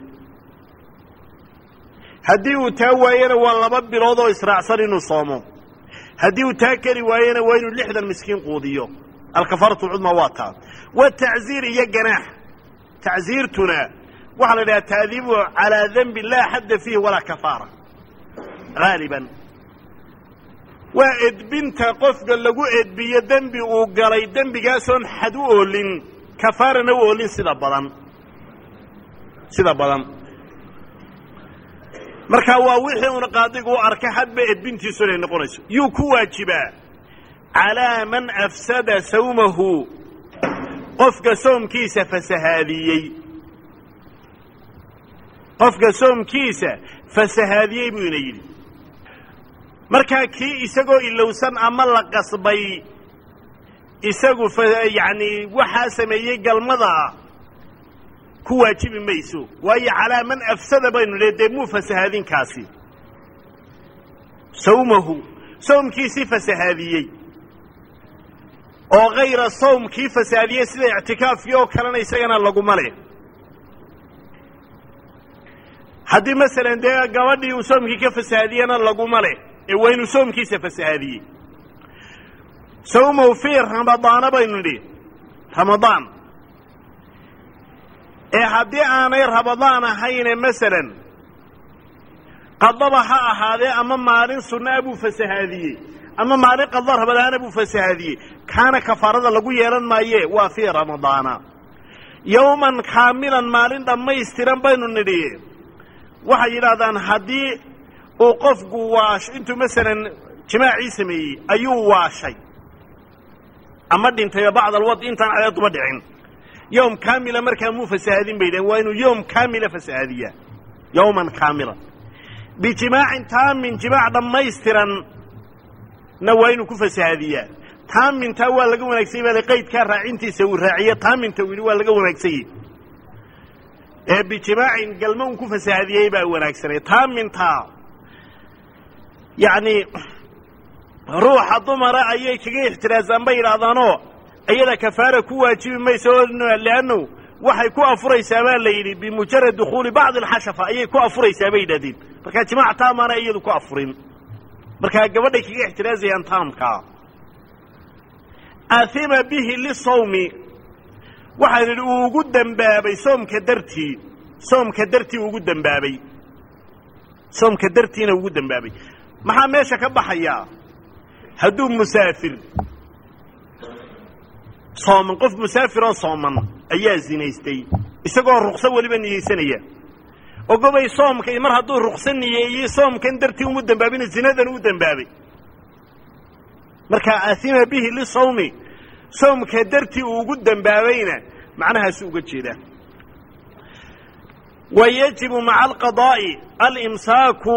haddii uu taa waayena waa laba bilood oo israacsan inuu soomo haddii uu taa keli waayena waa inuu lixdan miskiin quudiyo alkafaaratu alcudmaa waa taa wa tacziir iyo ganaax tacziirtuna waxaa la idhaha taadiibu calaa denbi laa xadda fiihi walaa kafaara haaliban waa edbinta qofka lagu edbiyo dembi uu galay dembigaasoon xad u oolin kafaarana u oolin sida badan sida badan marka waa wixii uuna qaadigu u arkay hadba edbintiisu inay noqonayso yuu ku waajibaa calaa man afsada sawmahu qofka soomkiisa fasahaadiyey qofka soomkiisa fasahaadiyey buu ina yidhi markaa kii isagoo ilowsan ama la qasbay isagu yacni waxaa sameeyey galmada ku waajibi mayso waayo calaa man afsada baynu le dee muu fasahaadinkaasi sawmahu sawmkiisii fasahaadiyey oo hayra sawmkii fasahaadiyey sida ictikaafkii oo kalena isagana laguma leh haddii masalan dee gabadhii uu soomkii ka fasahaadiyena laguma leh ee waa inuu soomkiisa fasahaadiyey sawmahu fii ramadaana baynu nidhi ramadaan ee haddii aanay ramadaan ahayne masalan qadaba ha ahaadee ama maalin sunnaa buu fasahaadiyey ama maalin qada ramadaana buu fasahaadiyey kaana kafaarada lagu yeelan maaye waa fii ramadaana yowman kaamilan maalin dhammaystiran baynu nidhi waxay yidhaahdaan haddii uu qofku waasho intuu masalan jimaacii sameeyey ayuu waashay ama dhintayba bacd alwad intaan cadeeduba dhicin yowm kaamila markaa muu fasahaadin bay dhahen waa inuu yowm kaamila fasahaadiyaa yowman kaamilan bijimaacin taamin jimaac dhammaystiran na waa inuu ku fasahaadiyaa taamintaa waa laga wanaagsanyay baa qaydkaa raacintiisa uu raaciye taaminta uu yidhi waa laga wanaagsanyey ee bijimaacin galmo un ku fasahaadiyey baa wanaagsanay taamintaa yacni ruuxa dumara ayay kaga ixtiraasaan bay yidhaahdaanoo iyada kafaara ku waajibi mayso leannu waxay ku afuraysaa baa la yidhi bimujarad dukhuuli bacdi alxashafa ayay ku afuraysaa bay yidhahdeen markaa jimaac taamaana iyadu ku afurin markaa gabadhay kaga ixtiraasayaan taamkaa ahima bihi lisawmi waxaan idhi uu ugu dembaabay soomka dartii soomka dartii ugu dembaabay soomka dartiina ugu dembaabay maxaa meesha ka baxayaa hadduu musaafir sooman qof musaafir oo sooman ayaa zinaystay isagoo rukso weliba niyeysanaya ogobay soomka mar hadduu rukso niyeeyey soomkan dartii umu dembaabina zinadan u dembaabay markaa ahima bihi lisawmi soomka dartii uu ugu dembaabayna macnahaasu uga jeedaa wa yajibu maca alqadaa'i alimsaaku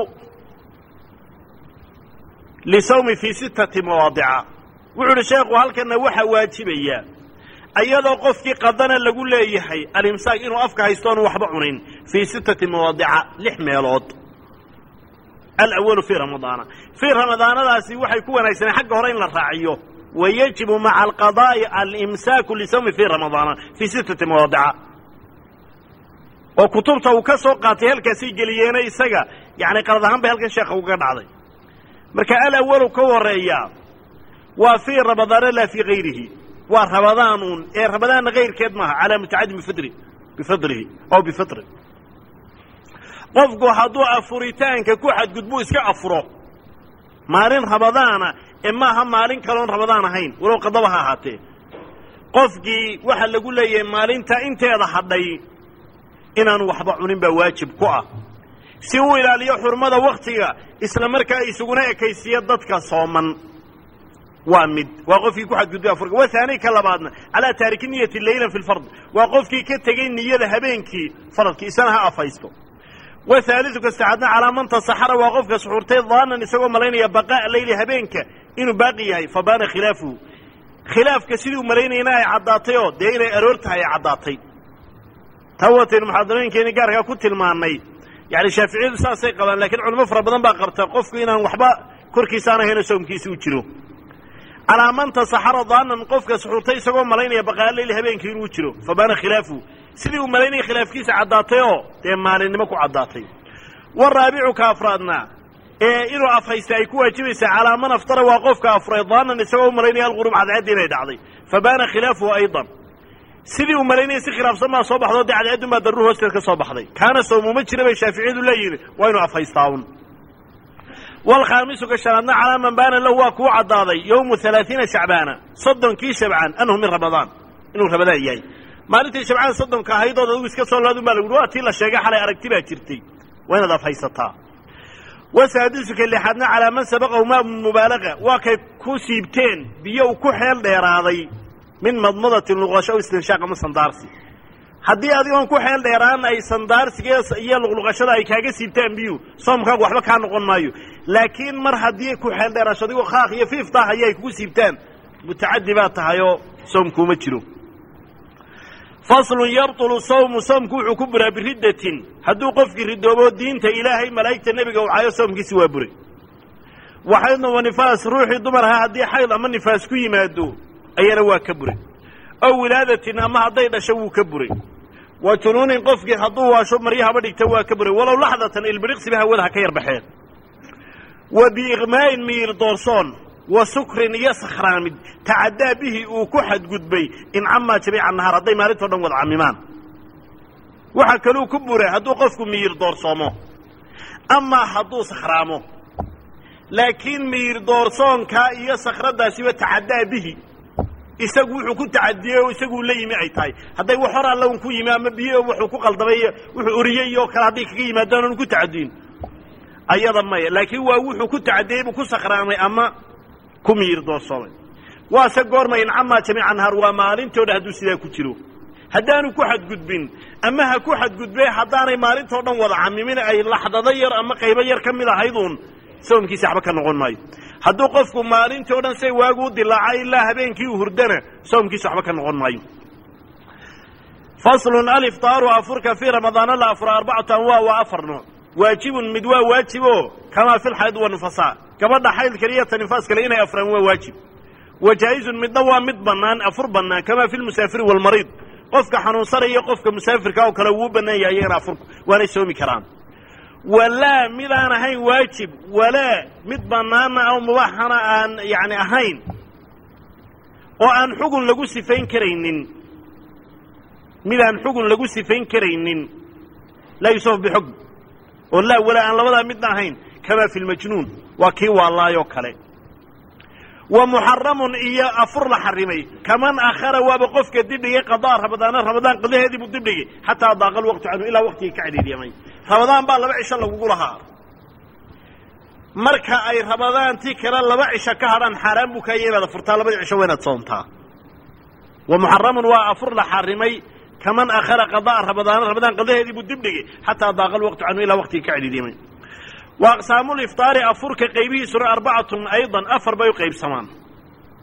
lisawmi fii sittati mawaadica wuxuu uhi sheekhu halkanna waxaa waajibaya iyadoo qofkii qadana lagu leeyahay alimsaak inuu afka haysto oonu waxba cunin في ستة مواضع لح ميلود. الأول في رمضان في رمضان هذا وحي كون يسنى حق هرين للراعيه ويجب مع القضاء الإمساك لصوم في رمضان في ستة مواضع وكتبته وكسوقاتها الكسيجليين يسقى يعني قرضهم بهالك الشيخ وقد عضي مركا الأول كوريا وفي رمضان لا في غيره ورمضان إيه رمضان غير كدمه على متعد بفطره بفطره أو بفطره qofku hadduu afuritaanka ku xadgudbo iska afuro maalin ramadaana ima ha maalin kaloon ramadaan ahayn walow qadaba ha ahaatee qofkii waxa lagu leeyahay maalinta inteeda hadhay inaanu waxba cunin baa waajib ku ah si uu ilaaliyo xurmada waqtiga isla markaa isuguna ekaysiyo dadka sooman waa mid waa qofkii ku xadgudbay afurka waa thani ka labaadna ala taariki niyati laylan fi alfard waa qofkii ka tagay niyada habeenkii faradkii isana ha afaysto وثالث كاستعدنا على من تصحر وقف كسحورتي ظانا يسوى ملينا بقاء الليل هبينك إنه باقي فبان خلافه خلاف كسيدي وملينا يناي عداتيو دينا أرورتها يا عداتي توت المحاضرين كيني قارها كنت المعني يعني شافعي ساسي قبل لكن علماء فربنا باقرتا قف كينا وحباء كركيسانا هنا سوم كيسي وجلو على من تصحر ظانا قف كسحورتي يسوى ملينا بقاء الليل هبينك إنه وجلو فبان خلافه sidii uu maleynay khilaafkiisa cadaatayo ee maalinimo ku cadaatay waraabicu ka afraadna ee inuu afhaysta ay ku waajibaysa calaaman aftara waa qofka afreedana isagoo maleynay alqurub cadcad inay dhacday fabaana khilaafu aydan sidii uu maleynay si khilaafsan ma soo baxdo cadcad ma daruur hoosteed ka soo baxday kaana sawmuma jira bay shaafiicidu leeyihiin waa inuu afhaystaan wal khamisu ka shanaadna calaaman baana lahu waa ku cadaaday yawm ثلاثين shacbaan soddonkii shabcaan anhu min ramadaan inuu ramadaan yahay maalintii shabcaan soddonka ahaydooda uu iska soo laadu maal waa tii la sheegay xalay aragti baa jirtay waa inaad afhaysataa wasaadisuka lixadna calaa man sabaqa ma mubaalaga waa kay ku siibteen biyo ku xeel dheeraaday min madmadatin luqasho istinshaaq ama sandaarsi haddii adigoon ku xeel dheeraan ay sandaarsiga iyo luqluqashada ay kaaga siibtaan biyo soomkaagu waxba ka noqon maayo laakiin mar haddii ku xeel dheerashadigu khaaq iyo fiiftaa ayay ku siibtaan mutaaddi baa tahayo soomku ma jiro فصل يبطل صوم صومك وحكبرا بردة هدو قفك ردوبو دينتا إلهي ملايكة النبي وعايو صومك سوى بري وحيضنا ونفاس روحي دمرها هدي حيض أما النفاس كي مادو أي روا كبري أو ولادة أما هدينا شو كبري وتنون قفك هدوها شو مريها بدك توا كبري ولو لحظة البريقس بها ولها كير بحير وبإغماء مير دورسون وسكر يسخرامد تعدى به وكحد قدبي إن عما تبيع النهار هدي مالته دون وضع عميمان وحكلوا كبره هدو قفكم مير دور صومه أما هدو سخرامه لكن مير دور صوم كا يسخرده سوى تعدى به يسقوا حكو تعديه ويسقوا لي معي تاي هدي وحرا لو نكو يمام بيه وحكو قلدبيه وحوريه وكلا هديك يما دون نكو تعدين أيضا ما لكن هو وحكو تعديه وكو سخرامه أما كمير دور صوم واسقور ما ينعما جميع نهار ومالنتو هدو سيدا كجيرو هدانو كحد قدبين اما ها كحد قدبي حداني مالنتو دن ودا عميمين اي لحظه ير اما قيبه ير كميد اهيدون سومكي صاحبه كنقون ماي هدو قفكو مالنتو دن سي واغو دلاعay ila habeenkii u hurdana soomkii saxba ka noqon maayo فصل الافطار وافرك في رمضان لا افر اربعه انواع وافرنا واجب مدوا واجبه كما في الحيض والنفساء كما حيض كريه نفاس كلينا افرن واجب وجائز مدوا مدبنان افر بنان كما في المسافر والمريض قفك حنوصريه قفك مسافر كاو كلا و بنان يايين افر وانا سومي كران ولا ميدان هي واجب ولا مدبنان او مباحنا ان يعني اهين وان حكم لغو سفين كرينين ميدان حكم لغو سفين كرينين لا يصف بحكم ولا ولا ان لبدا مدنا هين كما في المجنون وكي والله يوكله ومحرم إيا أفر لحرمي كمان آخر وابقفك الدبنية قضاء رمضان رمضان قضيه هذه بالدبنية حتى ضاق الوقت عنه إلى وقته كعدي اليمين رمضان بقى لبعش الله وقولها مركا أي رمضان تيكرا لبعش كهرا حرام بكينا لفرطا لبعش وين تصونتها ومحرم وأفر لحرمي كمان آخر قضاء رمضان رمضان قضيه هذه بالدبنية حتى ضاق الوقت عنه إلى وقته كعدي اليمين وأقسام الإفطار أفرك قيبه سورة أربعة أيضا أفر بيو قيب سمان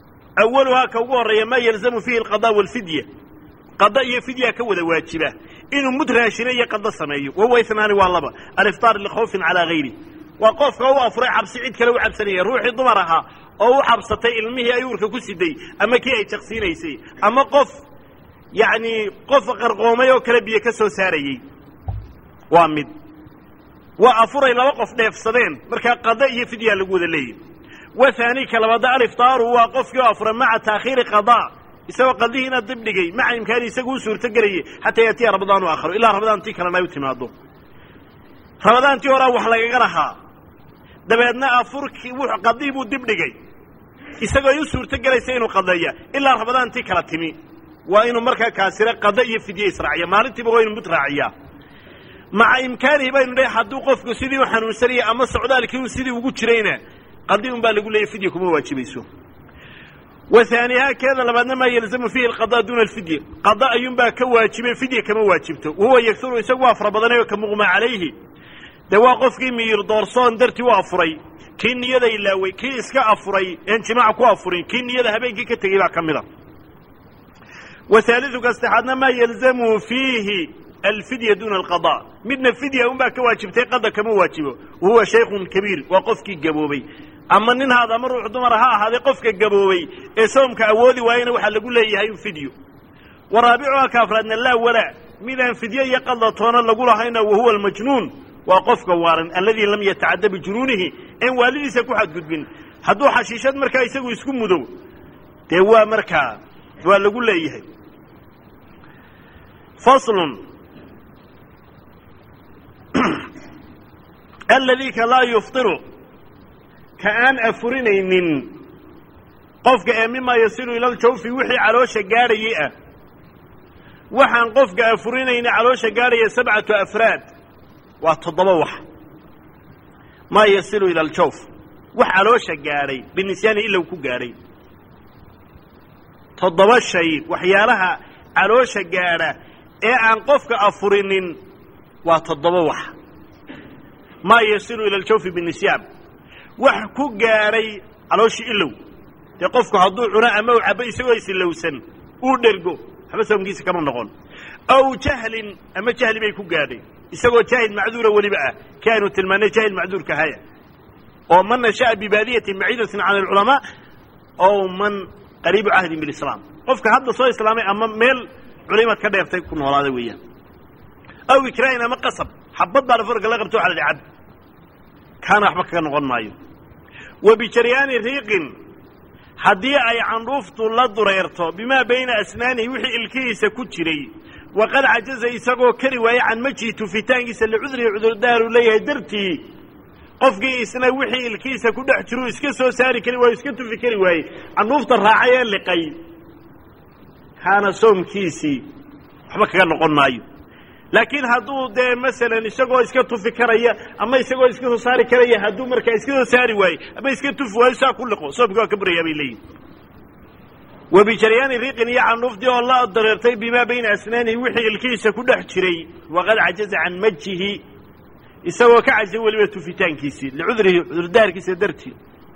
أولها كوار ما يلزم فيه القضاء والفدية قضاء فدية كوذا واجبة إنه مدراشين يقضى سمايه وهو اثنان والله الإفطار لخوف على غيره وقف هو أفرع عبسعيد كلو عبسنية روحي ضمرها أو عبسطي المهي أيورك كسدي أما كي أي شخصين يسي أما قف يعني قف قرقومي وكلبية كسو ساري وامد وأفرع إلى وقف نفسدين مركا قضاء فدية لقود الليل وثاني كالوضع الإفطار هو قف يوفر مع تأخير قضاء يسوى قضيه هنا الضبنقي مع إمكان يسوي سور تقري حتى يأتي رمضان آخر إلا رمضان تيكرا لا يتماده رمضان تيورا وحلا يقرها دبيدنا أفرك قضيه الضبنقي يسوي سور تقري سينو قضيه إلا رمضان تيكرا تمي وإنه مركا كاسرة قضيه في دي إسرائيل ما رتب وين متراعية مع إمكانه بين لي حد وقف سيدي وحنو سريع أما السعودة لكن سيدي وجود شرينا قضيهم بالقول لي فديكم هو واجبيسو وثانيها كذا لما ما يلزم فيه القضاء دون الفدية قضاء ينبى كواجب فدية كما واجبته وهو يكثر يسوى أفر بدنه وكمغمى عليه دواقف كيمي يردورصان درتي وافري كين يدا إلاوي كين اسكا أفري انجماع كو أفري كين يدا هبين كي كتغيبا كاملا وثالث كاستحادنا ما يلزم فيه الفدية دون القضاء من الفدية ينبى كواجبته قضاء كما واجبه وهو شيخ كبير وقف كي قبوبي أما إن هذا مرة دمرها هذا قفك الجبوي اسمك أودي وين وحل يقول لي هاي فيديو ورابعها كافرنا الله ولا من فدية يقضى طونا نقول هنا وهو المجنون وقفك وارن الذي لم يتعدى بجنونه إن والدي سكو حد قد بين هدو حشيشات مركا يسكو يسكو مدو تهوى مركا ولا يقول لي هاي فصل الذي لا يفطر كأن أفرينين قفك مما يصل إلى الجوف وحي علوش جارية وحن قفك أفرينين علوش جارية سبعة أفراد وتضبوح ما يصل إلى الجوف وح علوش جاري بالنسيان إلا وكو جاري تضبوا الشيء وحيالها علوش جارة إيه عن قفك أفرينين وتضبوح ما يصل إلى الجوف بالنسيان wax ku gaaray calooshi ilow ee qofku haduu cuna ama uu cabay isagoo islowsan uu dhergo haba soomkiisa kama noqon aw jahlin ama jahli bay ku gaadhay isagoo jaahil macduura waliba ah kaanu tilmaanay jaahil macduur ka haya oo man shaa bi baadiyatin ma'idatin ala ulama aw man qariib ahd bil islam qofka hadda soo islaamay ama meel culimad ka dheertay ku noolaaday weeyaan aw ikraayna ma qasab xabad baa farq la qabto ala dicad كان أحبك نقول مايو وبجريان ريق حدي أي عنروفت الله دريرته بما بين أسنانه وحي الكيس كتري وقد عجز يسقو كري وهي عن مجيت في تانجس اللي عذري عذر دار ليه درتي قفقي إسنا وحي الكيس كده احترو اسكسو ساري كري وهي اسكتو في كري وهي عنروفت الراعية اللي قي كان سوم كيسي أحبك نقول مايو لكن هادو ده مثلا يسقو اسكتو في كريه اما يسقو اسكتو ساري كريه هادو marka اسكتو ساري واي اما اسكتو في واي سا كل قو صوبك كبريا بيلي وبجريان ريق يعنف دي والله ضررتي بما بين اسنانه وحي الكيس كدخ جري وقد عجز عن مجه يسوى كعجز ولبته في تانكيسي لعذره عذر داركيس درتي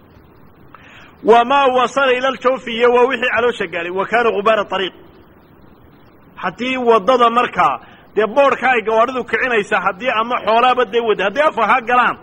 وما وصل الى الكوفيه ووحي على شقالي وكان غبار الطريق حتى وضد مركا dee boorka ay gawaaridu kicinaysa haddii ama xoolaaba dee wada haddii afaha galaan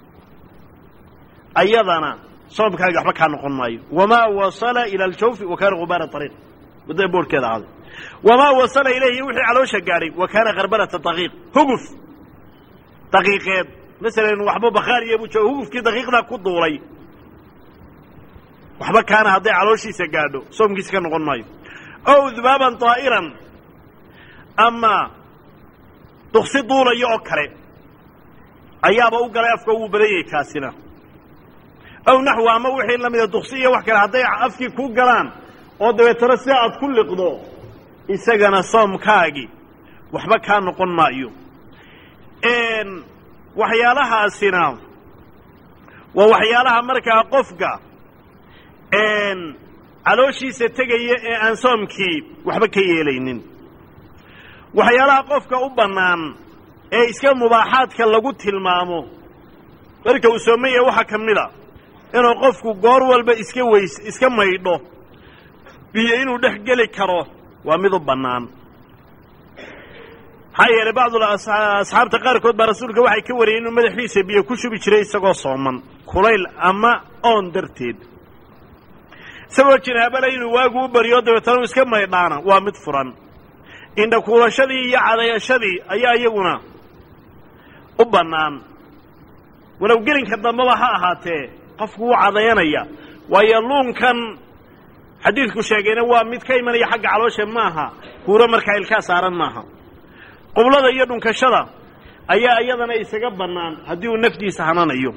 ayadana soobkaaga waxba kaa noqon maayo wamaa wasala ila aljawfi wa kaana gubaara ariiq wadada boorkeeda ahaaday wamaa wasala ilayhi wixii caloosha gaadhay wa kaana karbalata daqiiq huguf daqiiqeed masalan waxba bakhaar iyo bujo hugufkii daqiiqdaa ku duulay waxba kaana hadday calooshiisa gaadho soomkiisa ka noqon maayo ow dubaaban daa'iran ama duqsi duulayo oo kale ayaaba u galay afka uu badayay kaasina aw naxwa ama wixii la mid ah duqsi iyo wax kale hadday afkii ku galaan oo dabeetana si aad ku liqdo isagana soomkaagi waxba ka noqon maayo een waxyaalahaasina waa waxyaalaha markaa qofka een calooshiisa tegaya ee aan soomkii waxba ka yeelaynin waxyaalaha qofka u bannaan ee iska mubaaxaadka lagu tilmaamo marka uu soomeeya waxa ka mid a inuu qofku goor walba iska weys iska maydho biyo inuu dhex geli karo waa mid u bannaan حيا لبعض الأصحاب تقاركود برسولك وحي كوري إنه مدح ليس بيكوشو بجري سقو صومن كليل أما أون درتيد سوى جنابا لين واقو بريود وتنوس كما يدانا ومدفرا إن كل شدي على شدي أيا يقنا أبنان ولو قلن كذا ملها هاته قفوا عضيانيا ويلون كان حديثك شاقين هو مد كيمن يحق على وجه ماها كورا مركا الكاس عرن ماها قبل هذا يدون كشرة أيا أيضا يسقب بنان هديو النفدي سحنان أيوم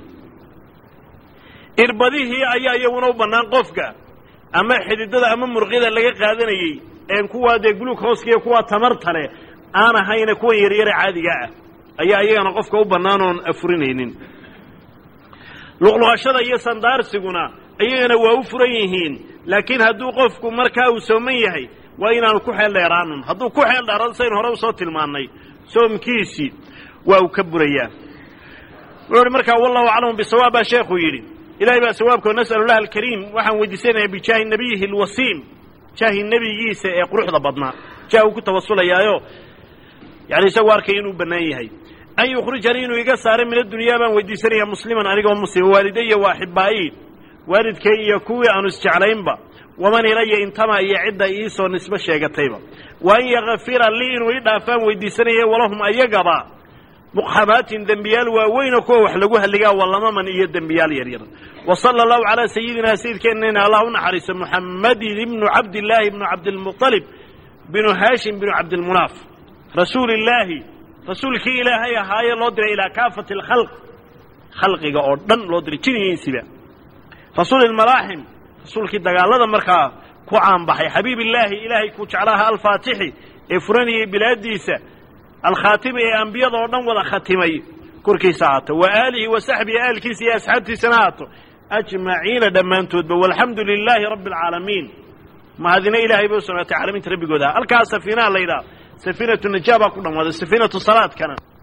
إربديه أيا يونو بنان قفقة أما حديدة أما مرغيدة اللي قادنا يي إن كوا ديقلوك هوسكي كوا تمرتله أنا هاي نكون يرير عادي جاء أيا أيا أنا قفقة وبنان أفرينين لغلو هشدا يسان دارسيقنا أيا أنا وأفرينين لكن هدو قفكو مركا وسوميه وإن أنا كحيل ليرانن هدو كحيل ليران سين هرو صوت الماني سوم كيسي وأكبريا وعلى مركا والله أعلم بصواب شيخ يري إلهي بقى سوابك ونسأل الله الكريم وحن وديسينا بجاه النبي الوسيم جاه النبي يسا يقروح ضبطنا جاهو كنت وصول يايو يعني سوار كينو بنايهي أن يخرج لينو يقصار من الدنيا بان وديسينا مسلما أنيقا ومسلم والدي وأحبائي والد كي يكوي أن استعلين با ومن إلي انتما يعد إيسو نسبة شيئا طيبا وأن يغفر لينو إدافان وديسينا ولهم أيقبا مقحمات دنبيال ووين كوح لقوها اللقاء والله ما من إيه دنبيال يرير وصلى الله على سيدنا سيد كأننا الله نحرس محمد بن عبد الله بن عبد المطلب بن هاشم بن عبد المناف رسول الله رسولك إلهي هاي لودر إلى كافة الخلق خلقك أردن لودر كنين سبا رسول المراحم رسولك الدقالة مركا كوعان بحي حبيب الله إلهي كوشعراها الفاتحي إفراني بلاديسة الخاتمة أنبياء ضرورا ولا خاتمي كركي ساعته وآله وسحبه آل كيسي أسحبتي سناته أجمعين دمانتود والحمد لله رب العالمين ما هذين إلهي بوسنة عالمين تربي قدها الكا سفينة الليلة سفينة النجابة كلهم هذا سفينة الصلاة كانت